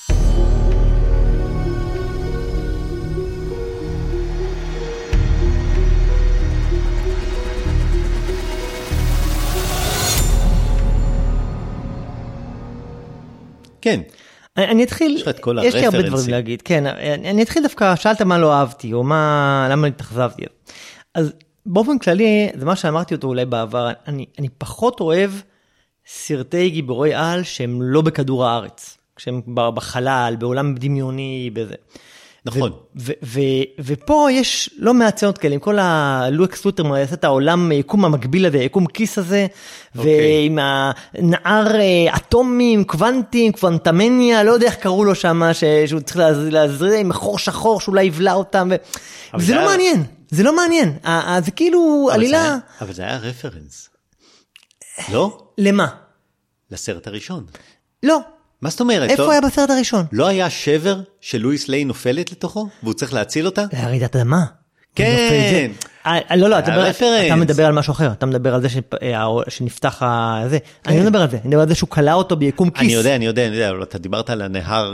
כן. אני אתחיל, יש לי הרבה דברים להגיד, כן, אני אתחיל דווקא, שאלת מה לא אהבתי, או מה, למה התאכזבתי. אז באופן כללי, זה מה שאמרתי אותו אולי בעבר, אני, אני פחות אוהב סרטי גיבורי על שהם לא בכדור הארץ, כשהם בחלל, בעולם דמיוני, בזה. נכון. ו- ו- ו- ופה יש לא מעט סצנות כאלה, עם כל הלואקס לותר, יעשה את העולם, היקום המקביל הזה, היקום כיס הזה, okay. ועם הנער אטומים, קוונטים, קוונטמניה, לא יודע איך קראו לו שם, שהוא צריך להזריע עם חור שחור, שאולי יבלע אותם, ו- זה לא היה... מעניין, זה לא מעניין, זה כאילו עלילה... זה היה, אבל זה היה רפרנס, לא? למה? לסרט הראשון. לא. מה זאת אומרת? איפה היה בסרט הראשון? לא היה שבר שלואיס ליין נופלת לתוכו, והוא צריך להציל אותה? להרעידת אדמה. כן. לא, לא, אתה מדבר על משהו אחר, אתה מדבר על זה שנפתח הזה. אני לא מדבר על זה, אני מדבר על זה שהוא קלה אותו ביקום כיס. אני יודע, אני יודע, אני יודע, אתה דיברת על הנהר...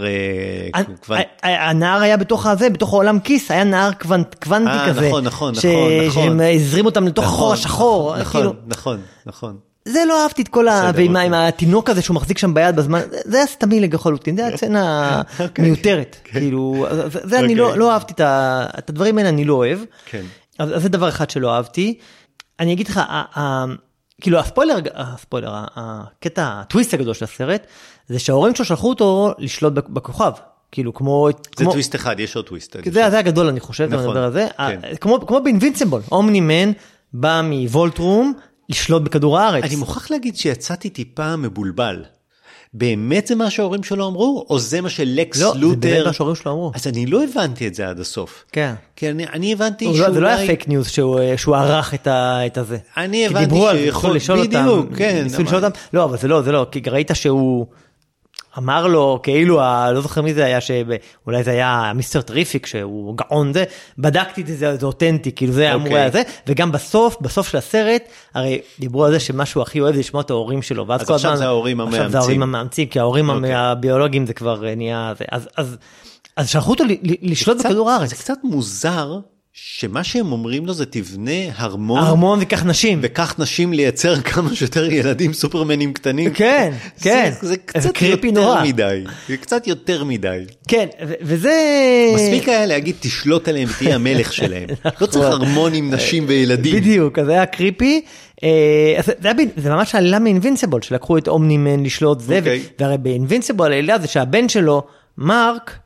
הנהר היה בתוך הזה, בתוך העולם כיס, היה נהר קוונטי כזה. נכון, נכון, נכון. שהם הזרים אותם לתוך החור השחור. נכון, נכון, נכון. זה לא אהבתי את כל ה... ועם התינוק הזה שהוא מחזיק שם ביד בזמן, זה היה סתמי לגחולותין, זה היה צנה מיותרת, כאילו, זה אני לא אהבתי את הדברים האלה, אני לא אוהב, אז זה דבר אחד שלא אהבתי. אני אגיד לך, כאילו הספוילר, הספוילר, הקטע, הטוויסט הגדול של הסרט, זה שההורים שלו שלחו אותו לשלוט בכוכב, כאילו כמו... זה טוויסט אחד, יש עוד טוויסט. זה היה גדול, אני חושב, כמו באינבינסיבול, אומני-מן בא מוולטרום, לשלוט בכדור הארץ. אני מוכרח להגיד שיצאתי טיפה מבולבל. באמת זה מה שההורים שלו אמרו? או זה מה שלקס לא, לותר... לא, זה באמת מה שההורים שלו אמרו. אז אני לא הבנתי את זה עד הסוף. כן. כי אני, אני הבנתי שהוא... זה לא היה פייק ניוז שהוא, שהוא ערך את, ה, את הזה. אני הבנתי שיכול... בדיוק, כן. ניסו לשאול אותם. לא, אבל זה לא, זה לא. כי ראית שהוא... אמר לו, כאילו, לא זוכר מי זה היה, שאולי זה היה מיסטר טריפיק, שהוא גאון זה, בדקתי את זה, זה אותנטי, כאילו זה היה אמור היה זה, וגם בסוף, בסוף של הסרט, הרי דיברו על זה שמשהו הכי אוהב זה לשמוע את ההורים שלו, אז עכשיו זה ההורים המאמצים. עכשיו זה ההורים המאמצים, כי ההורים הביולוגיים זה כבר נהיה, אז שלחו אותו לשלוט בכדור הארץ. זה קצת מוזר, שמה שהם אומרים לו זה תבנה הרמון. הרמון וכך נשים. וכך נשים לייצר כמה שיותר ילדים סופרמנים קטנים. כן, כן. זה, זה קצת יותר נורא. מדי. זה קצת יותר מדי. כן, וזה... מספיק היה להגיד תשלוט עליהם ותהיה המלך שלהם. לא צריך הרמון עם נשים וילדים. בדיוק, אז זה היה קריפי. זה ממש עלילה מאינבינסיבול, שלקחו את אומנימן לשלוט זה, והרי באינבינסיבול העלילה זה שהבן שלו, מרק,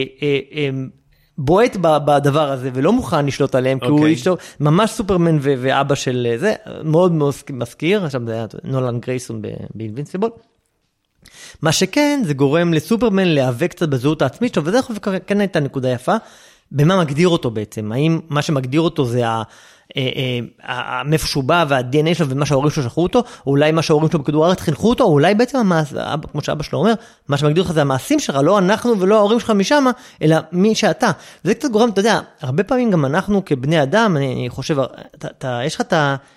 בועט בדבר הזה, ולא מוכן לשלוט עליהם, כי הוא ממש סופרמן ואבא של זה, מאוד מאוד מזכיר, עכשיו זה היה נולן גרייסון באינבינסיבול. מה שכן, זה גורם לסופרמן להיאבק קצת בזהות העצמית שלו, וזה כן הייתה נקודה יפה, במה מגדיר אותו בעצם, האם מה שמגדיר אותו זה מאיפה שהוא בא וה-די אן איי שלו ומה שההורים שלו שלחו אותו, או אולי מה שההורים שלו בכדור הארץ חינכו אותו, או אולי בעצם, כמו שאבא שלו אומר, מה שמגדיר לך זה המעשים שלך, לא אנחנו ולא ההורים שלך משם, אלא מי שאתה. וזה קצת גורם, אתה יודע, הרבה פעמים גם אנחנו כבני אדם, אני חושב, יש לך את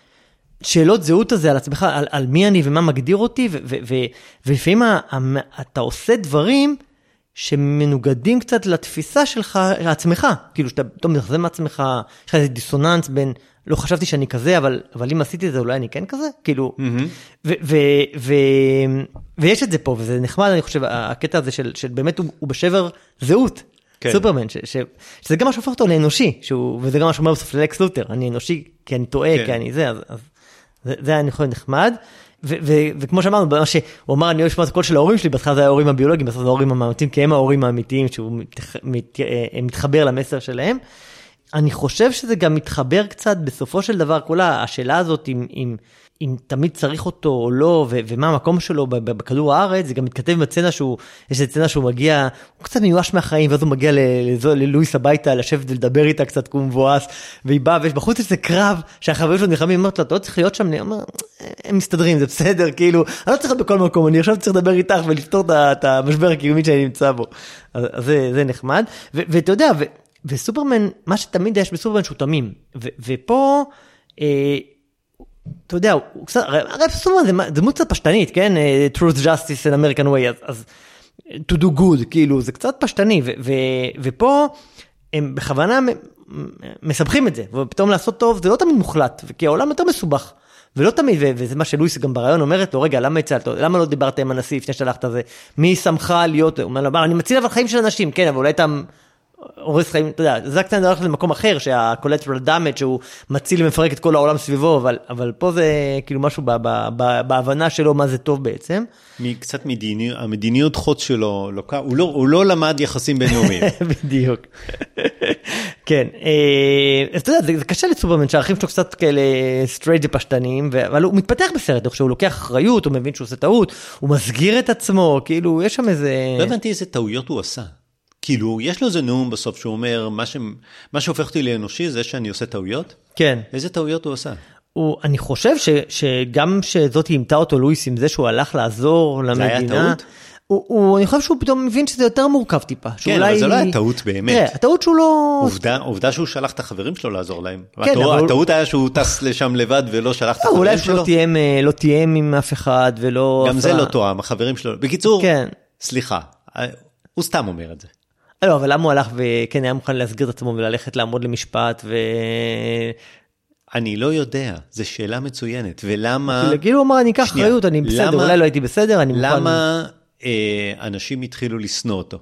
השאלות זהות הזה על עצמך, על, על מי אני ומה מגדיר אותי, ולפעמים אתה עושה דברים שמנוגדים קצת לתפיסה שלך, לעצמך, כאילו שאתה פתאום מחזה מעצמך, יש לך איזה דיסוננס בין, לא חשבתי שאני כזה, אבל, אבל אם עשיתי את זה, אולי אני כן כזה, כאילו, ו, ו, ו, ויש את זה פה, וזה נחמד, אני חושב, הקטע הזה של, של באמת הוא, הוא בשבר זהות, סופרמן, ש, ש, שזה גם מה שהופך אותו לאנושי, שהוא, וזה גם מה שאומר בסוף ללקס לותר, אני אנושי, כי אני טועה, כי אני זה, אז, אז זה, זה היה נכון נחמד, וכמו שאמרנו, במה שהוא אמר, אני אוהב לשמוע את הקול של ההורים שלי, בהתחלה זה היה ההורים הביולוגיים, בסוף זה ההורים המאמיתיים, כי הם ההורים האמיתיים, שהוא מתחבר למסר שלהם. אני חושב שזה גם מתחבר קצת, בסופו של דבר, כל השאלה הזאת, אם, אם, אם תמיד צריך אותו או לא, ו- ומה המקום שלו בכדור הארץ, זה גם מתכתב בצנה שהוא, יש איזו צנה שהוא מגיע, הוא קצת מיואש מהחיים, ואז הוא מגיע ללואיס הביתה, לשבת ולדבר איתה קצת כמו מבואס, והיא באה, ויש בחוץ איזה קרב, שהחברים שלו נלחמים, אומרת לה, אתה לא צריך להיות שם, אני אומר, הם מסתדרים, זה בסדר, כאילו, אני לא צריך להיות בכל מקום, אני עכשיו צריך לדבר איתך, ולפתור את המשבר הקיומי שאני נמצא בו. אז זה, זה נחמד, ו- ואתה יודע, ו- וסופרמן, מה שתמיד יש בסופרמן שהוא תמים, ו- ופה, אה, אתה יודע, הוא קצת, הרי סופרמן זה דמות קצת פשטנית, כן? Truth, Justice and American Way, אז to do good, כאילו, זה קצת פשטני, ו- ו- ופה הם בכוונה מסבכים את זה, ופתאום לעשות טוב, זה לא תמיד מוחלט, כי העולם יותר מסובך, ולא תמיד, ו- וזה מה שלואיס גם ברעיון אומרת לו, רגע, למה הצלת? למה לא דיברת עם הנשיא לפני ששלחת זה? מי שמחה להיות, הוא אומר לו, אני מציל אבל חיים של אנשים, כן, אבל אולי אתה הורס חיים, אתה יודע, זה קצת הולך למקום אחר, שה-collateral damage, שהוא מציל ומפרק את כל העולם סביבו, אבל, אבל פה זה כאילו משהו ב- ב- ב- בהבנה שלו מה זה טוב בעצם. קצת מדיניות, המדיניות חוץ שלו, לא, הוא, לא, הוא לא למד יחסים בינלאומיים. בדיוק. כן, אז אתה יודע, זה, זה קשה לסופרמן, שהאחים שלו קצת כאלה סטרייט ופשטניים, אבל הוא מתפתח בסרט, הוא לוקח אחריות, הוא מבין שהוא עושה טעות, הוא מסגיר את עצמו, כאילו, יש שם איזה... לא הבנתי איזה טעויות הוא עשה. כאילו, יש לו איזה נאום בסוף שהוא אומר, מה, ש... מה שהופך אותי לאנושי זה שאני עושה טעויות? כן. איזה טעויות הוא עשה? הוא, אני חושב ש, שגם שזאת ימתה אותו לואיס עם זה שהוא הלך לעזור למדינה. זה היה טעות? הוא, הוא, אני חושב שהוא פתאום מבין שזה יותר מורכב טיפה. כן, שאולי... אבל זה לא היה טעות באמת. תראה, הטעות שהוא לא... עובדה, עובדה שהוא שלח את החברים שלו לעזור להם. כן, הטעות, הטעות היה שהוא טס לשם לבד ולא שלח את החברים אולי שלו. אולי שהוא לא תיאם עם אף אחד ולא... גם זה לא תואם, החברים שלו. בקיצור, כן. סליחה, הוא סתם אומר את זה. לא, אבל למה הוא הלך וכן היה מוכן להסגיר את עצמו וללכת לעמוד למשפט ו... אני לא יודע, זו שאלה מצוינת, ולמה... כאילו הוא אמר, אני אקח אחריות, אני בסדר, אולי לא הייתי בסדר, אני מוכן... למה אנשים התחילו לשנוא אותו?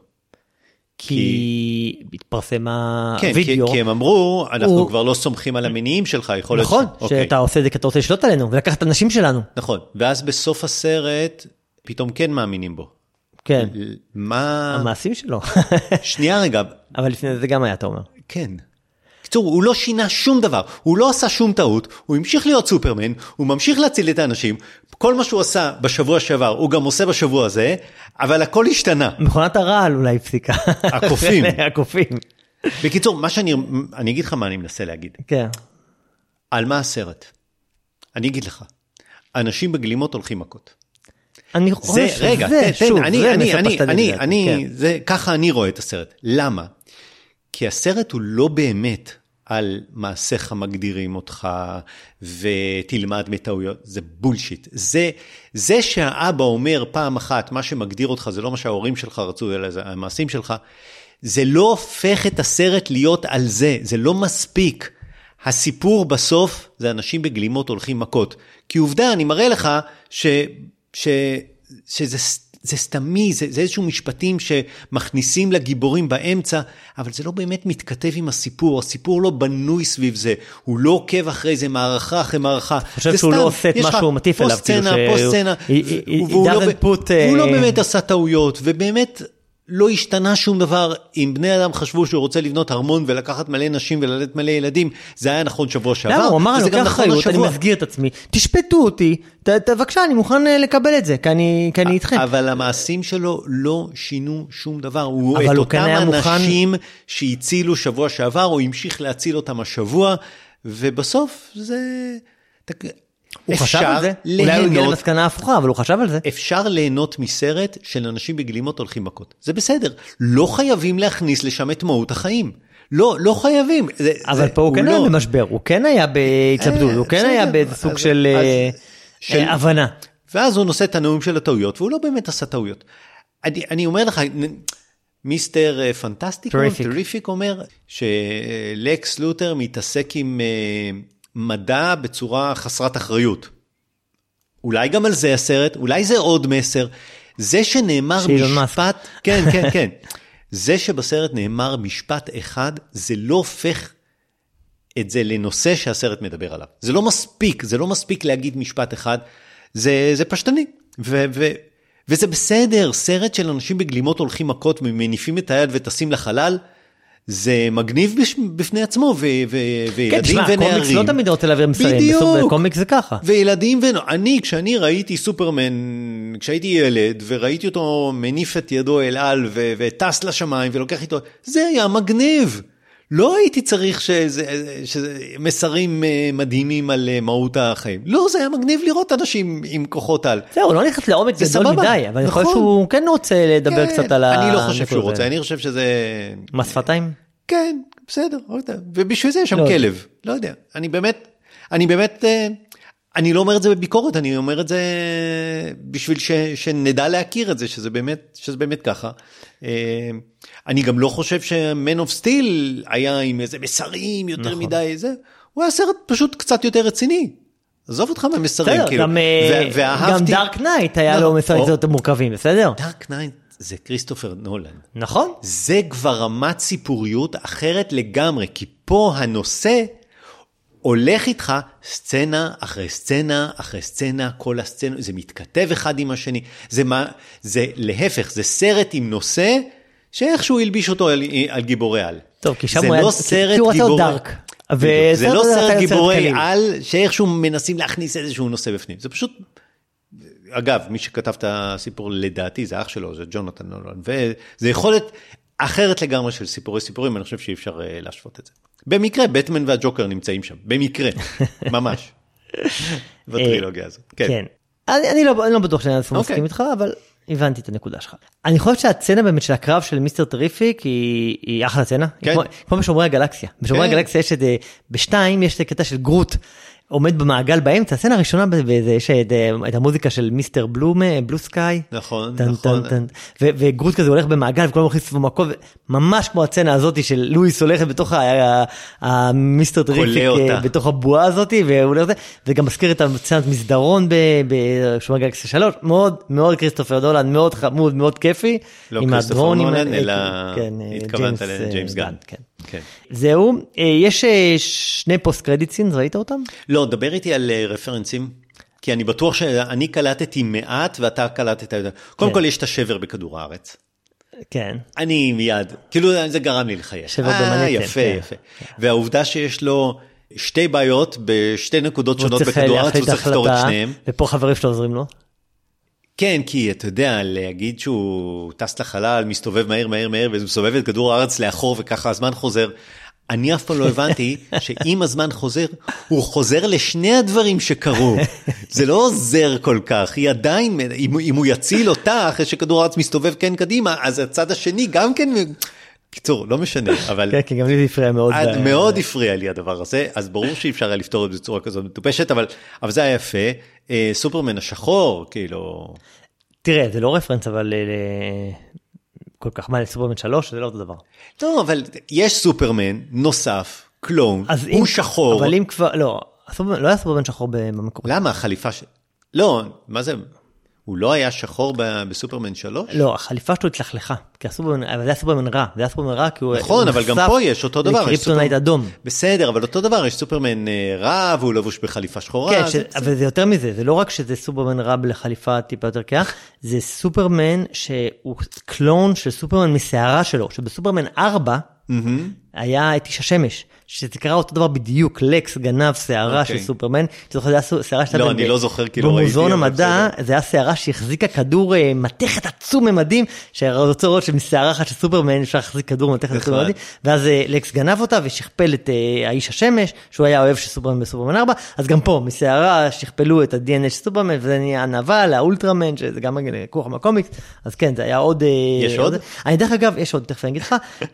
כי התפרסם הווידאו. כן, כי הם אמרו, אנחנו כבר לא סומכים על המניעים שלך, יכול להיות... נכון, שאתה עושה את זה כי אתה רוצה לשלוט עלינו, ולקחת את הנשים שלנו. נכון, ואז בסוף הסרט, פתאום כן מאמינים בו. כן. מה... המעשים שלו. שנייה רגע. אבל לפני זה גם היה, אתה אומר. כן. קצור, הוא לא שינה שום דבר, הוא לא עשה שום טעות, הוא המשיך להיות סופרמן, הוא ממשיך להציל את האנשים, כל מה שהוא עשה בשבוע שעבר, הוא גם עושה בשבוע הזה, אבל הכל השתנה. מכונת הרעל אולי הפסיקה. הקופים. הקופים. בקיצור, מה שאני, אני אגיד לך מה אני מנסה להגיד. כן. על מה הסרט? אני אגיד לך, אנשים בגלימות הולכים מכות. אני חושב שזה, רגע, שוב, זה מסר פשטני. אני, זה, ככה אני רואה את הסרט. למה? כי הסרט הוא לא באמת על מעשיך מגדירים אותך, ותלמד מטעויות, זה בולשיט. זה, זה שהאבא אומר פעם אחת, מה שמגדיר אותך, זה לא מה שההורים שלך רצו, אלא זה המעשים שלך, זה לא הופך את הסרט להיות על זה, זה לא מספיק. הסיפור בסוף, זה אנשים בגלימות הולכים מכות. כי עובדה, אני מראה לך, ש, ש, שזה זה סתמי, זה, זה איזשהו משפטים שמכניסים לגיבורים באמצע, אבל זה לא באמת מתכתב עם הסיפור, הסיפור לא בנוי סביב זה, הוא לא עוקב אחרי זה מערכה אחרי מערכה. אני חושב שהוא לא עושה את מה שהוא מטיף אליו. פוסט סצנה, פוסט סצנה, והוא לא באמת עשה טעויות, ובאמת לא השתנה שום דבר. אם בני אדם חשבו שהוא רוצה לבנות הרמון ולקחת מלא נשים וללדת מלא ילדים, זה היה נכון שבוע שעבר. למה? הוא אמר, אני לוקח אחריות, אני מסגיר את עצמי, תשפטו אותי, תבקשה, אני מוכן לקבל את זה, כי אני איתכם. אבל המעשים שלו לא שינו שום דבר. הוא את אותם אנשים שהצילו שבוע שעבר, הוא המשיך להציל אותם השבוע, ובסוף זה... הוא חשב על זה, אולי הוא הגיע למסקנה הפוכה, אבל הוא חשב על זה. אפשר ליהנות מסרט של אנשים בגלימות הולכים מכות. זה בסדר. לא חייבים להכניס לשם את מהות החיים. לא, לא חייבים. אבל פה הוא כן היה במשבר, הוא כן היה בהתלבטות, הוא כן היה באיזה סוג של הבנה. ואז הוא נושא את הנאום של הטעויות, והוא לא באמת עשה טעויות. אני אומר לך, מיסטר פנטסטיק, טריפיק אומר, שלקס לותר מתעסק עם... מדע בצורה חסרת אחריות. אולי גם על זה הסרט, אולי זה עוד מסר. זה שנאמר משפט, כן, כן, כן. זה שבסרט נאמר משפט אחד, זה לא הופך את זה לנושא שהסרט מדבר עליו. זה לא מספיק, זה לא מספיק להגיד משפט אחד, זה, זה פשטני. ו, ו, וזה בסדר, סרט של אנשים בגלימות הולכים מכות, מניפים את היד וטסים לחלל, זה מגניב בפני עצמו, וילדים ונערים. כן, תשמע, קומיקס לא תמיד רוצה להעביר מסרים, בסוף קומיקס זה ככה. וילדים ונערים, אני, כשאני ראיתי סופרמן, כשהייתי ילד, וראיתי אותו מניף את ידו אל על, וטס לשמיים, ולוקח איתו, זה היה מגניב. לא הייתי צריך מסרים מדהימים על מהות החיים. לא, זה היה מגניב לראות אנשים עם כוחות על. זהו, לא נכנס לעומק גדול מדי, אבל אני חושב שהוא כן רוצה לדבר קצת על ה... אני לא חושב שהוא רוצה, אני חושב שזה... מספתיים? כן, בסדר, ובשביל זה יש שם כלב, לא יודע. אני באמת, אני באמת, אני לא אומר את זה בביקורת, אני אומר את זה בשביל שנדע להכיר את זה, שזה באמת, שזה באמת ככה. אני גם לא חושב ש-Man of Steel היה עם איזה מסרים יותר מדי, זה, הוא היה סרט פשוט קצת יותר רציני. עזוב אותך מהמסרים, כאילו. גם דארק נייט היה לו מסרים יותר מורכבים, בסדר? דארק נייט זה כריסטופר נולן. נכון. זה כבר רמת סיפוריות אחרת לגמרי, כי פה הנושא הולך איתך סצנה אחרי סצנה אחרי סצנה, כל הסצנה, זה מתכתב אחד עם השני, זה מה, זה להפך, זה סרט עם נושא, שאיכשהו ילביש אותו על, על גיבורי על. טוב, כי שם הוא היה, כי הוא רצה עוד דארק. זה לא סרט גיבורי על, שאיכשהו מנסים להכניס איזשהו נושא בפנים. זה פשוט, אגב, מי שכתב את הסיפור לדעתי, זה אח שלו, זה ג'ונתן נולן, וזה יכולת אחרת לגמרי של סיפורי סיפורים, אני חושב שאי אפשר להשוות את זה. במקרה, בטמן והג'וקר נמצאים שם, במקרה, ממש. בטרילוגיה הזאת. כן. אני לא בטוח שאני מסכים איתך, אבל הבנתי את הנקודה שלך. אני חושב שהצנה באמת של הקרב של מיסטר טריפיק היא אחלה צנה, כמו בשומרי הגלקסיה. בשומרי הגלקסיה יש את, בשתיים יש את הקטע של גרוט, עומד במעגל באמצע, הסצנה הראשונה בזה, יש את המוזיקה של מיסטר בלום, בלו סקאי. נכון, נכון. וגרוט כזה הולך במעגל, וכולם הולכים סביב מקום, ממש כמו הסצנה הזאת של לואיס הולכת בתוך המיסטר טריפיק, בתוך הבועה הזאת, וגם מזכיר את הסצנת מסדרון בשומרי גלקסיה שלוש, מאוד, מאוד כריסטופר נולן, מאוד חמוד, מאוד כיפי. לא כריסטופר נולן, אלא התכוונת לג'יימס גן. זהו, יש שני פוסט קרדיט סינס, ראית אותם? לא, דבר איתי על רפרנסים, כי אני בטוח שאני קלטתי מעט ואתה קלטת יותר. קודם כל יש את השבר בכדור הארץ. כן. אני מיד, כאילו זה גרם לי לחייך. שבר במנהטן. יפה, יפה. והעובדה שיש לו שתי בעיות בשתי נקודות שונות בכדור הארץ, הוא צריך לפתור את שניהם. ופה חברים שלו עוזרים לו? כן, כי אתה יודע, להגיד שהוא טס לחלל, מסתובב מהר, מהר, מהר, ומסובב את כדור הארץ לאחור, וככה הזמן חוזר, אני אף פעם לא הבנתי שאם הזמן חוזר, הוא חוזר לשני הדברים שקרו. זה לא עוזר כל כך, היא עדיין, אם, אם הוא יציל אותה, אחרי שכדור הארץ מסתובב כן קדימה, אז הצד השני גם כן, קיצור, לא משנה, אבל... כן, כי גם לי זה הפריע מאוד. מאוד הפריע לי הדבר הזה, אז ברור שאי אפשר היה לפתור את זה בצורה כזאת מטופשת, אבל, אבל זה היה יפה. סופרמן השחור, כאילו... תראה, זה לא רפרנס, אבל... כל כך מה, לסופרמן שלוש, זה לא אותו דבר. לא, אבל יש סופרמן נוסף, קלון, הוא שחור. אבל אם כבר, לא, לא היה סופרמן שחור במקום. למה? החליפה ש... לא, מה זה... הוא לא היה שחור בסופרמן שלוש? לא, החליפה שלו התלכלכה, כי הסופרמן, אבל זה היה סופרמן רע, זה היה סופרמן רע, כי הוא... נכון, אבל גם פה יש אותו דבר. לקריפטונייט אדום. בסדר, אבל אותו דבר, יש סופרמן רע, והוא לבוש בחליפה שחורה. כן, אבל זה יותר מזה, זה לא רק שזה סופרמן רע לחליפה טיפה יותר ככה, זה סופרמן שהוא קלון של סופרמן מסערה שלו, שבסופרמן ארבע היה את איש השמש, שזה קרה אותו דבר בדיוק, לקס גנב שערה של סופרמן, לא, אני לא זוכר, כי לא ראיתי. במוזיאון המדע, זה היה שערה שהחזיקה כדור מתכת עצום ממדים, שרוצה לראות שמסערה אחת של סופרמן, אפשר להחזיק כדור מתכת עצום ממדים, ואז לקס גנב אותה ושכפל את האיש השמש, שהוא היה אוהב של סופרמן בסופרמן ארבע, אז גם פה, מסערה שכפלו את ה-די אן איי של סופרמן, וזה נהיה הנבל, האולטרמן, שזה גם כוח מהקומיקס, אז כן, זה היה עוד... יש עוד? אני דרך אגב, יש עוד, תכף אני אגיד לך,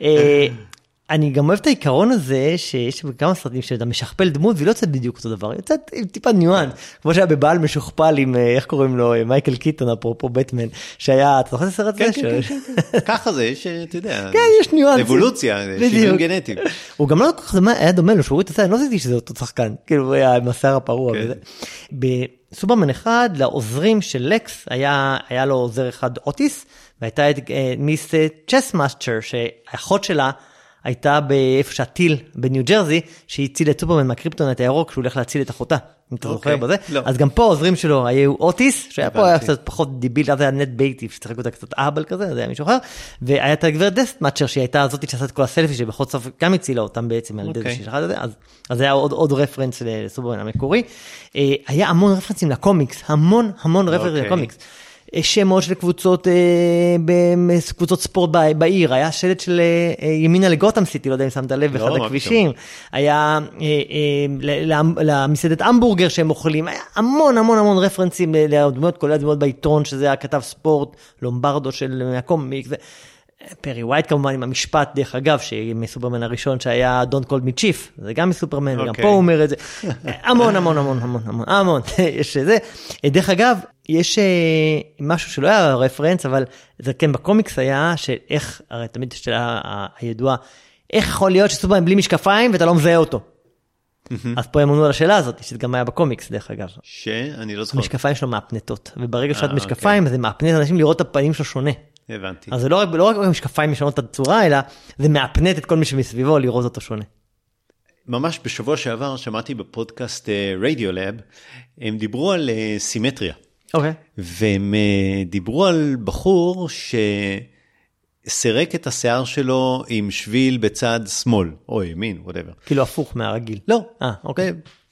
אני גם אוהב את העיקרון הזה, שיש בכמה סרטים שאתה משכפל דמות, והיא לא יוצאת בדיוק אותו דבר, היא יוצאת עם טיפה ניואנס, כמו שהיה בבעל משוכפל עם, איך קוראים לו, מייקל קיטון, אפרופו בטמן, שהיה, אתה זוכר את הסרט הזה? כן, כן, כן, ככה זה, יש, אתה יודע, כן, יש ניואנס. אבולוציה, שינויים גנטיים. הוא גם לא כל כך, היה דומה לו, שהוא רואה, אני לא זיתי שזה אותו שחקן, כאילו, הוא היה עם השיער הפרוע וזה. בסופרמן אחד, לעוזרים של לקס, היה לו עוזר אחד אוטיס, והייתה את מיס צ'סמאסטר, שהאחות שלה הייתה באיפה שהטיל בניו ג'רזי, שהציל את סופרמן מהקריפטונייט הירוק, שהוא הולך להציל את אחותה, אם אתה זוכר בזה. אז גם פה העוזרים שלו היו אוטיס, שהיה פה היה קצת פחות דיביל, אז היה נט בייטיב, שצחק אותה קצת אהבל כזה, זה היה מישהו אחר, והיה את הגברת דסטמאצ'ר, שהיא הייתה הזאת שעשת כל הסלפי, שבכל סוף גם הצילה אותם בעצם, על ידי זה ששחט את זה, אז זה היה עוד רפרנס לסופרמן המקורי. היה המון רפרנסים לקומיקס, המון המון רפרנסים לקומיקס. שמות של קבוצות, קבוצות ספורט בעיר, היה שלט של ימינה לגותם סיטי, לא יודע אם שמת לב, באחד הכבישים, היה למסעדת המבורגר שהם אוכלים, היה המון המון המון רפרנסים לדמויות, כולל דמויות בעיתון, שזה היה כתב ספורט, לומברדו של הקומיקס, פרי ווייט כמובן עם המשפט דרך אגב, שמסופרמן הראשון שהיה Don't Call Me Chief, זה גם מסופרמן, וגם פה הוא אומר את זה, המון המון המון המון המון, המון, יש זה, דרך אגב, יש משהו שלא היה רפרנס, אבל זה כן בקומיקס היה, שאיך, הרי תמיד שאלה הידועה, איך יכול להיות שסופרמן בלי משקפיים ואתה לא מזהה אותו? אז פה הם ענו על השאלה הזאת, שזה גם היה בקומיקס דרך אגב. שאני לא זוכר. המשקפיים שלו מאפנטות, וברגע שאת משקפיים, זה מאפנט אנשים לראות את הפנים שלו שונה. הבנתי. אז זה לא רק, לא רק משקפיים משנות את הצורה, אלא זה מאפנט את כל מי שמסביבו לראות אותו שונה. ממש בשבוע שעבר שמעתי בפודקאסט רדיולאב, הם דיברו על סימטריה. אוקיי. והם דיברו על בחור שסרק את השיער שלו עם שביל בצד שמאל, או ימין, whatever. כאילו הפוך מהרגיל. לא. אה, אוקיי.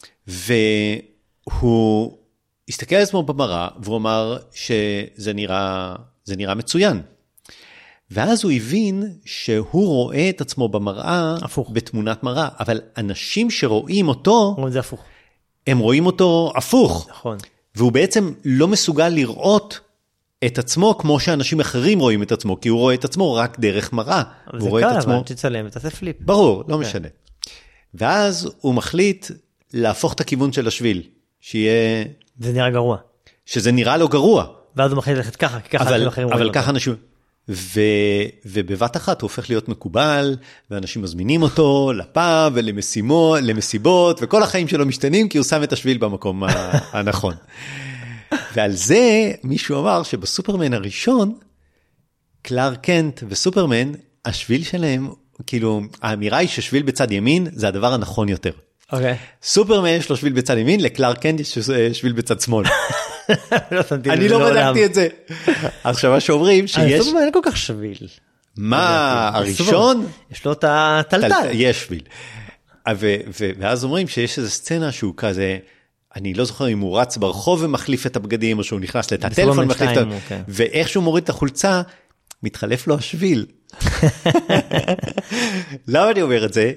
והוא הסתכל על עצמו במראה, והוא אמר שזה נראה... זה נראה מצוין. ואז הוא הבין שהוא רואה את עצמו במראה, הפוך. בתמונת מראה, אבל אנשים שרואים אותו, רואים זה הפוך. הם רואים אותו הפוך. נכון. והוא בעצם לא מסוגל לראות את עצמו כמו שאנשים אחרים רואים את עצמו, כי הוא רואה את עצמו רק דרך מראה. אבל זה קל, אבל תצלם ותעשה פליפ. ברור, לא משנה. ואז הוא מחליט להפוך את הכיוון של השביל, שיהיה... זה נראה גרוע. שזה נראה לו גרוע. ואז הוא מחליט ללכת ככה, כי ככה אבל, אנשים אחרים רואים אבל אותו. ככה אנשים... ו... ובבת אחת הוא הופך להיות מקובל, ואנשים מזמינים אותו לפאב ולמשימות, למסיבות, וכל החיים שלו משתנים, כי הוא שם את השביל במקום הנכון. ועל זה מישהו אמר שבסופרמן הראשון, קלארק קנט וסופרמן, השביל שלהם, כאילו, האמירה היא ששביל בצד ימין, זה הדבר הנכון יותר. אוקיי. סופרמן יש לו שביל בצד ימין, לקלארק קנט יש שביל בצד שמאל. אני לא בדקתי את זה. עכשיו מה שאומרים שיש... סופרמן אין כל כך שביל. מה, הראשון? יש לו את הטלטל. יש שביל. ואז אומרים שיש איזו סצנה שהוא כזה, אני לא זוכר אם הוא רץ ברחוב ומחליף את הבגדים, או שהוא נכנס לתת טלפון, ואיך שהוא מוריד את החולצה, מתחלף לו השביל. למה אני אומר את זה?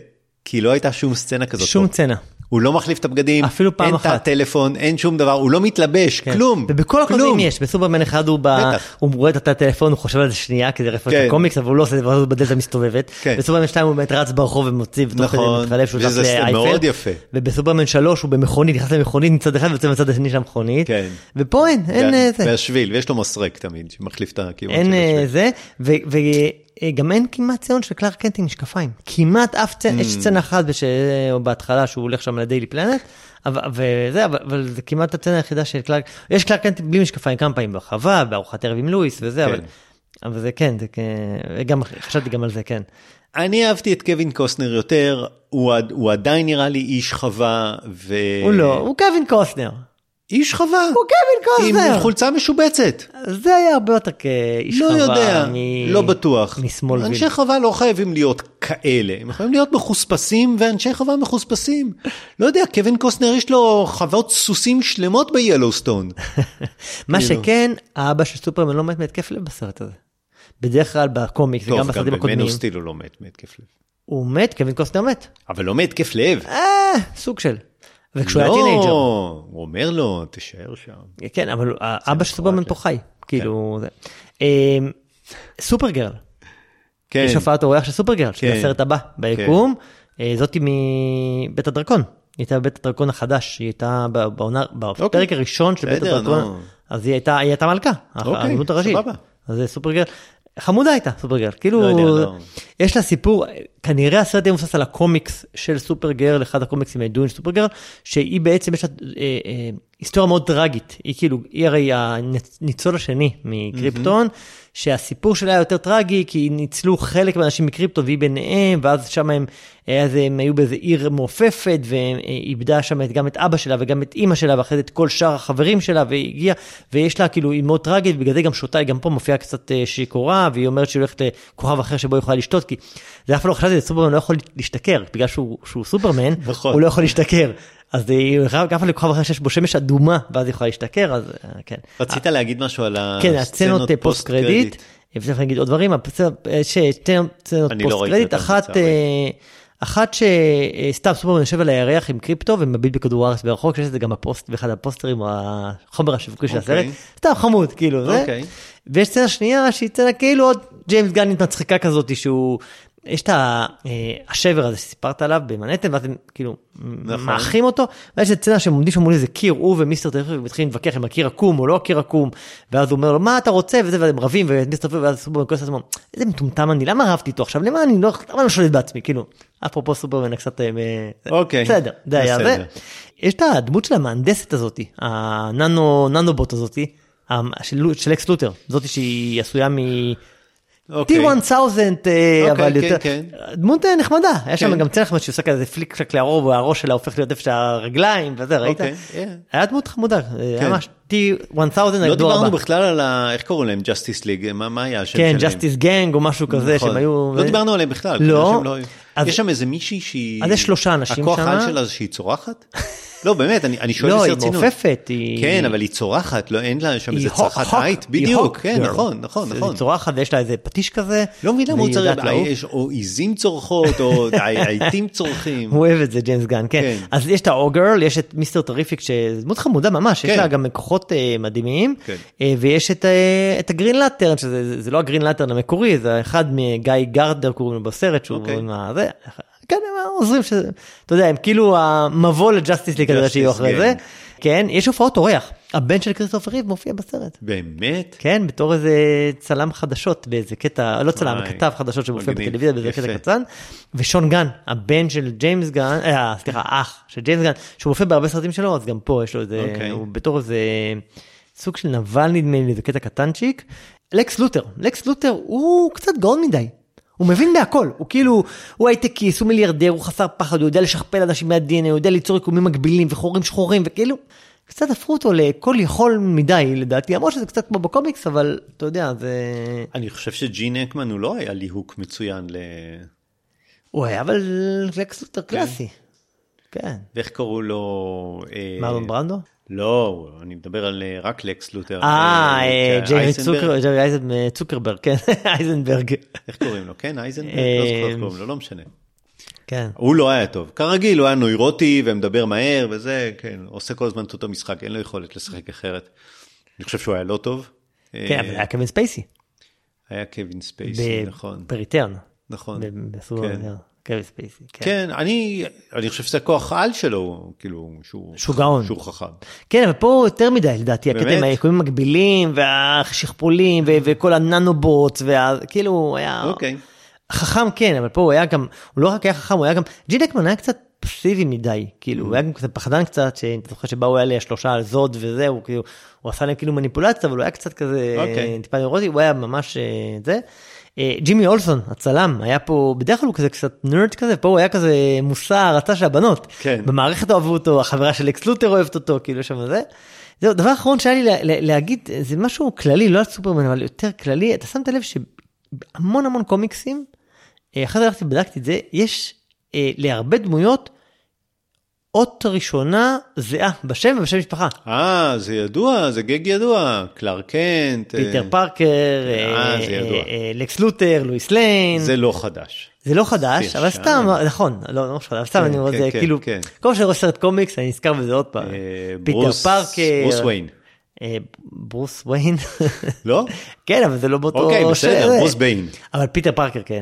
כי לא הייתה שום סצנה כזאת. שום סצנה. הוא לא מחליף את הבגדים, אפילו פעם אחת. אין את הטלפון, אין שום דבר, הוא לא מתלבש, כן. כלום. ובכל הקודמים יש, בסופרמן אחד הוא, בא, הוא רואה את הטלפון, הוא חושב על זה שנייה, כי זה רפרנס כן. לקומיקס, אבל הוא לא עושה, הוא בדלת המסתובבת. כן. בסופרמן שתיים הוא באמת רץ ברחוב ומוציא, נכון, וזה מאוד יפה. ובסופרמן שלוש הוא במכונית, נכנס למכונית מצד אחד ויוצא מצד השני של המכונית. כן. ופה אין, אין כן. זה. והשביל, ויש לו מסרק תמיד, שמחליף את הכיוון של השביל. אין זה, ו... ו... גם אין כמעט ציון של קלארק קנט עם משקפיים. כמעט אף צצנה, יש צצנה אחת בהתחלה שהוא הולך שם לדיילי פלנט, וזה, אבל זה כמעט הצצנה היחידה של קלארק, יש קלארק קנט בלי משקפיים כמה פעמים בחווה, בארוחת ערב עם לואיס וזה, אבל זה כן, גם חשבתי גם על זה, כן. אני אהבתי את קווין קוסטנר יותר, הוא עדיין נראה לי איש חווה, הוא לא, הוא קווין קוסטנר. איש חווה. הוא קווין קוסטנר. עם חולצה משובצת. זה היה הרבה יותר כאיש לא חווה. לא יודע, מ... לא בטוח. משמאל ויל. אנשי חווה לא חייבים להיות כאלה. הם יכולים להיות מחוספסים, ואנשי חווה מחוספסים. לא יודע, קווין קוסטנר יש לו חוות סוסים שלמות ביילוסטון. מה שכן, האבא של סופרמן לא מת מהתקף לב בסרט הזה. בדרך כלל בקומיקס וגם בסרטים הקודמים. גם במנו סטיל הוא לא מת מהתקף לב. הוא מת, קווין קוסטנר מת. אבל לא מהתקף לב. אה, סוג של. וכשהוא היה טינג'ר. לא, הוא אומר לו, תשאר שם. כן, אבל האבא של סופרמן פה חי. כאילו, זה. סופרגרל. כן. יש הופעת אורח של סופרגרל, של הסרט הבא, ביקום. זאתי מבית הדרקון. היא הייתה בבית הדרקון החדש. היא הייתה בפרק הראשון של בית הדרקון. אז היא הייתה מלכה. הדמות הראשית. אז זה סופרגרל. חמודה הייתה, סופרגרל. כאילו, יש לה סיפור, כנראה הסרט יהיה מבוסס על הקומיקס של סופרגרל, אחד הקומיקסים הידועים של סופרגרל, שהיא בעצם, יש לה היסטוריה מאוד טרגית. היא כאילו, היא הרי הניצול השני מקריפטון, שהסיפור שלה היה יותר טרגי, כי ניצלו חלק מהאנשים מקריפטון, והיא ביניהם, ואז שם הם, אז הם היו באיזה עיר מעופפת, ואיבדה שם גם את אבא שלה, וגם את אמא שלה, ואחרי את כל שאר החברים שלה, והיא הגיעה, ויש לה כאילו, היא מאוד טרגית, ובגלל זה גם שותה, היא גם פה מופיעה קצת שיכורה, והיא אומרת שהיא הולכת לכוכב אחר שבו היא יכולה לשתות, כי זה אף לא חשבתי, סופרמן לא יכול להשתכר, בגלל שהוא, שהוא סופרמן, הוא לא יכול להשתכר. אז היא גם לכוכב אחר שיש בו שמש אדומה, ואז היא יכולה להשתכר, אז כן. רצית להגיד משהו על כן, הסצנות פוסט קרדיט, וצריך להגיד עוד דברים, סצנות פוסט קרדיט, אחת, אחת שסתם סופרמן יושב על הירח עם קריפטו, ומביט בכדור הארץ ברחוק, שיש את זה גם בפוסט, באחד הפוסטרים, החומר השיווקי של הסרט, סתם חמוד, כאילו, זה. ויש סצנה שנייה, שהיא סצנה כאילו עוד ג'יימס גן מצחיקה כזאת, שהוא יש את השבר הזה שסיפרת עליו במנהטן, ואז הם כאילו מאחים אותו, ויש את סצנה שהם עומדים שם מול איזה קיר, הוא ומיסטר טריפיק מתחילים להתווכח אם הקיר עקום או לא הקיר עקום, ואז הוא אומר לו, מה אתה רוצה? וזה, והם רבים, ומיסטר טריפיק, ואז סופרמן כועס לעצמו, איזה מטומטם אני, למה רבתי איתו עכשיו? למה אני לא, למה אני שולט בעצמי? כאילו, אפרופו סופרמן קצת, אוקיי, בסדר, זה היה זה. יש את הדמות של המהנדסת הזאת, הננו, ננובוט הזאת, של אקס לותר, זאת שהיא עשויה מ טי אלף, אבל יותר, דמות נחמדה, היה שם גם צלח שעושה כזה פליק פלק לערוב, והראש שלה הופך להיות איפה שהרגליים, וזה, ראית? היה דמות חמודה, היה ממש טי אלף. לא דיברנו בכלל על, איך קראו להם, ג'סטיס ליג, מה היה השם שלהם? כן, ג'סטיס גנג או משהו כזה, שהם היו... לא דיברנו עליהם בכלל. לא. יש שם איזה מישהי שהיא... אז יש שלושה אנשים שם. הכוח על שלה זה שהיא צורחת? לא, באמת, אני שואל לא, ברצינות. היא מעופפת, היא... כן, אבל היא צורחת, לא, אין לה שם איזה צרחת הייט, בדיוק, כן, נכון, נכון, נכון. היא צורחת ויש לה איזה פטיש כזה. לא מבינה מה הוא צריך, או עיזים צורכות, או הייטים צורכים. הוא אוהב את זה, ג'יימס גן, כן. אז יש את האוגרל, יש את מיסטר טריפיק, שדמות חמודה ממש, יש לה גם כוחות מדהימים, ויש את הגרין לטרן, שזה לא הגרין לטרן המקורי, זה אחד מגיא גארדר, קוראים לו בסרט, שהוא זה, כן, הם עוזרים שזה, אתה יודע, הם כאילו המבוא לג'סטיס ליג כזה שיהיו אחרי זה. כן, יש הופעות אורח. הבן של כריסטופר ריב מופיע בסרט. באמת? כן, בתור איזה צלם חדשות, באיזה קטע, לא צלם, כתב חדשות שמופיע בטלוויזיה, באיזה קטע קצן. ושון גן, הבן של ג'יימס גן, אה, סליחה, אח של ג'יימס גן, שהוא מופיע בהרבה סרטים שלו, אז גם פה יש לו איזה, הוא בתור איזה סוג של נבל נדמה לי, איזה קטע קטנצ'יק. לקס לותר, לקס לותר הוא קצת גאון מדי. הוא מבין בהכל, הוא כאילו, הוא הייטקיסט, הוא מיליארדר, הוא חסר פחד, הוא יודע לשכפל אנשים מהדין, הוא יודע ליצור יקומים מקבילים וחורים שחורים, וכאילו, קצת הפכו אותו לכל יכול מדי, לדעתי, אמרו שזה קצת כמו בקומיקס, אבל אתה יודע, זה... אני חושב שג'ין אקמן הוא לא היה ליהוק מצוין ל... הוא היה, אבל לקס לותר קלאסי. כן. ואיך קראו לו... מרלון ברנדו? לא, אני מדבר על רק לקס לותר. אה, ג'יימי צוקרברג, כן, אייזנברג. איך קוראים לו? כן, אייזנברג? לא זוכר קוראים לו, לא משנה. כן. הוא לא היה טוב. כרגיל, הוא היה נוירוטי ומדבר מהר וזה, כן, עושה כל הזמן את אותו משחק, אין לו יכולת לשחק אחרת. אני חושב שהוא היה לא טוב. כן, אבל היה קווין ספייסי. היה קווין ספייסי, נכון. בריטרן. נכון. בסופר, קווין ספייסי. כן, אני חושב שזה הכוח העל שלו, כאילו, שהוא גאון. שהוא חכם. כן, אבל פה יותר מדי, לדעתי, הקטעים היקומים מגבילים, והשכפולים, וכל הננובוט, וכאילו, הוא היה... אוקיי. חכם כן, אבל פה הוא היה גם, הוא לא רק היה חכם, הוא היה גם, ג'ין הקמן היה קצת פסיבי מדי, כאילו, הוא היה גם קצת פחדן קצת, שאתה זוכר שבאו היה לי השלושה על זוד וזהו, כאילו, הוא עשה להם כאילו מניפולציה, אבל הוא היה קצת כזה, טיפה נוירוטי, הוא היה ממש זה. ג'ימי אולסון, הצלם, היה פה, בדרך כלל הוא כזה קצת נרד כזה, פה הוא היה כזה מושא הרצה של הבנות. כן. במערכת אוהבו אותו, החברה של אקס לותר אוהבת אותו, כאילו שם זה. זהו, דבר אחרון שהיה לי להגיד, זה משהו כללי, לא על סופרמן, אבל יותר כללי, אתה שמת לב שהמון המון קומיקסים, אחרי זה הלכתי ובדקתי את זה, יש אה, להרבה דמויות, אות ראשונה זהה בשם ובשם משפחה. אה, זה ידוע, זה גג ידוע, קלארק קנט. פיטר אה... פארקר, אה, זה ידוע. אה, לקס לותר, לואיס ליין. זה לא חדש. זה לא חדש, אבל סתם, נכון, לא, לא חדש, סתם אני אומר, זה כאילו, כל שאני רואה סרט קומיקס, אני נזכר בזה עוד פעם. פיטר פארקר. ברוס וויין. ברוס וויין. לא? כן, אבל זה לא באותו... אוקיי, בסדר, ברוס ביין. אבל פיטר פארקר, כן.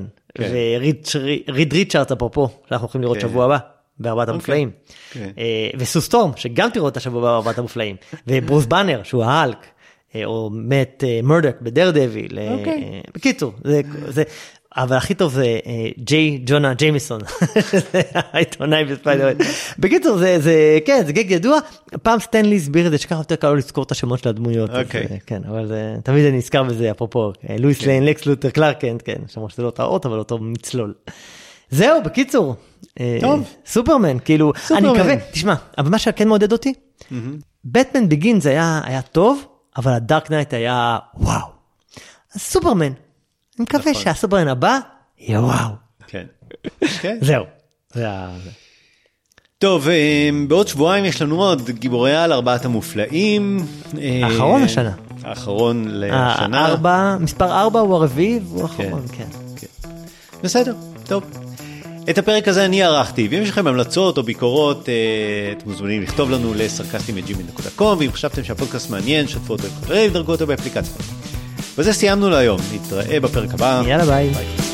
וריד ריצ'רדס אפרופו, שאנחנו הולכים לראות שבוע הבא, בארבעת המופלאים. וסו סטורם, שגם תראו את השבוע הבא בארבעת המופלאים. וברוס באנר, שהוא ההלק, או מת מרדוק בדר דביל. בקיצור, זה... אבל הכי טוב זה ג'יי ג'ונה ג'יימיסון, העיתונאי בספיידרמן. בקיצור, זה, כן, זה גג ידוע. פעם סטנלי הסביר את זה, שככה יותר קל לו לזכור את השמות של הדמויות. כן, אבל תמיד אני נזכר בזה, אפרופו, לואיס ליין, לקס לותר, קלארק קנט, כן, שמות שזה לא אותה אות, אבל אותו מצלול. זהו, בקיצור. טוב. סופרמן, כאילו, אני מקווה, תשמע, אבל מה שכן מעודד אותי, בטמן ביגינס היה טוב, אבל הדארק נייט היה וואו. סופרמן. אני מקווה שהסופרמן הבא יהיה וואו. כן. זהו. טוב, בעוד שבועיים יש לנו עוד גיבורי על ארבעת המופלאים. האחרון השנה. האחרון לשנה. ארבע, מספר ארבע הוא הרביעי והוא האחרון, כן. בסדר, טוב. את הפרק הזה אני ערכתי, ואם יש לכם המלצות או ביקורות, אתם מוזמנים לכתוב לנו לסרקסטים את ג'ימייל דוט קום, ואם חשבתם שהפודקאסט מעניין, שתפו אותו עם חברים, דרגו אותו באפליקציה. וזה סיימנו להיום, נתראה בפרק הבא. יאללה ביי. ביי.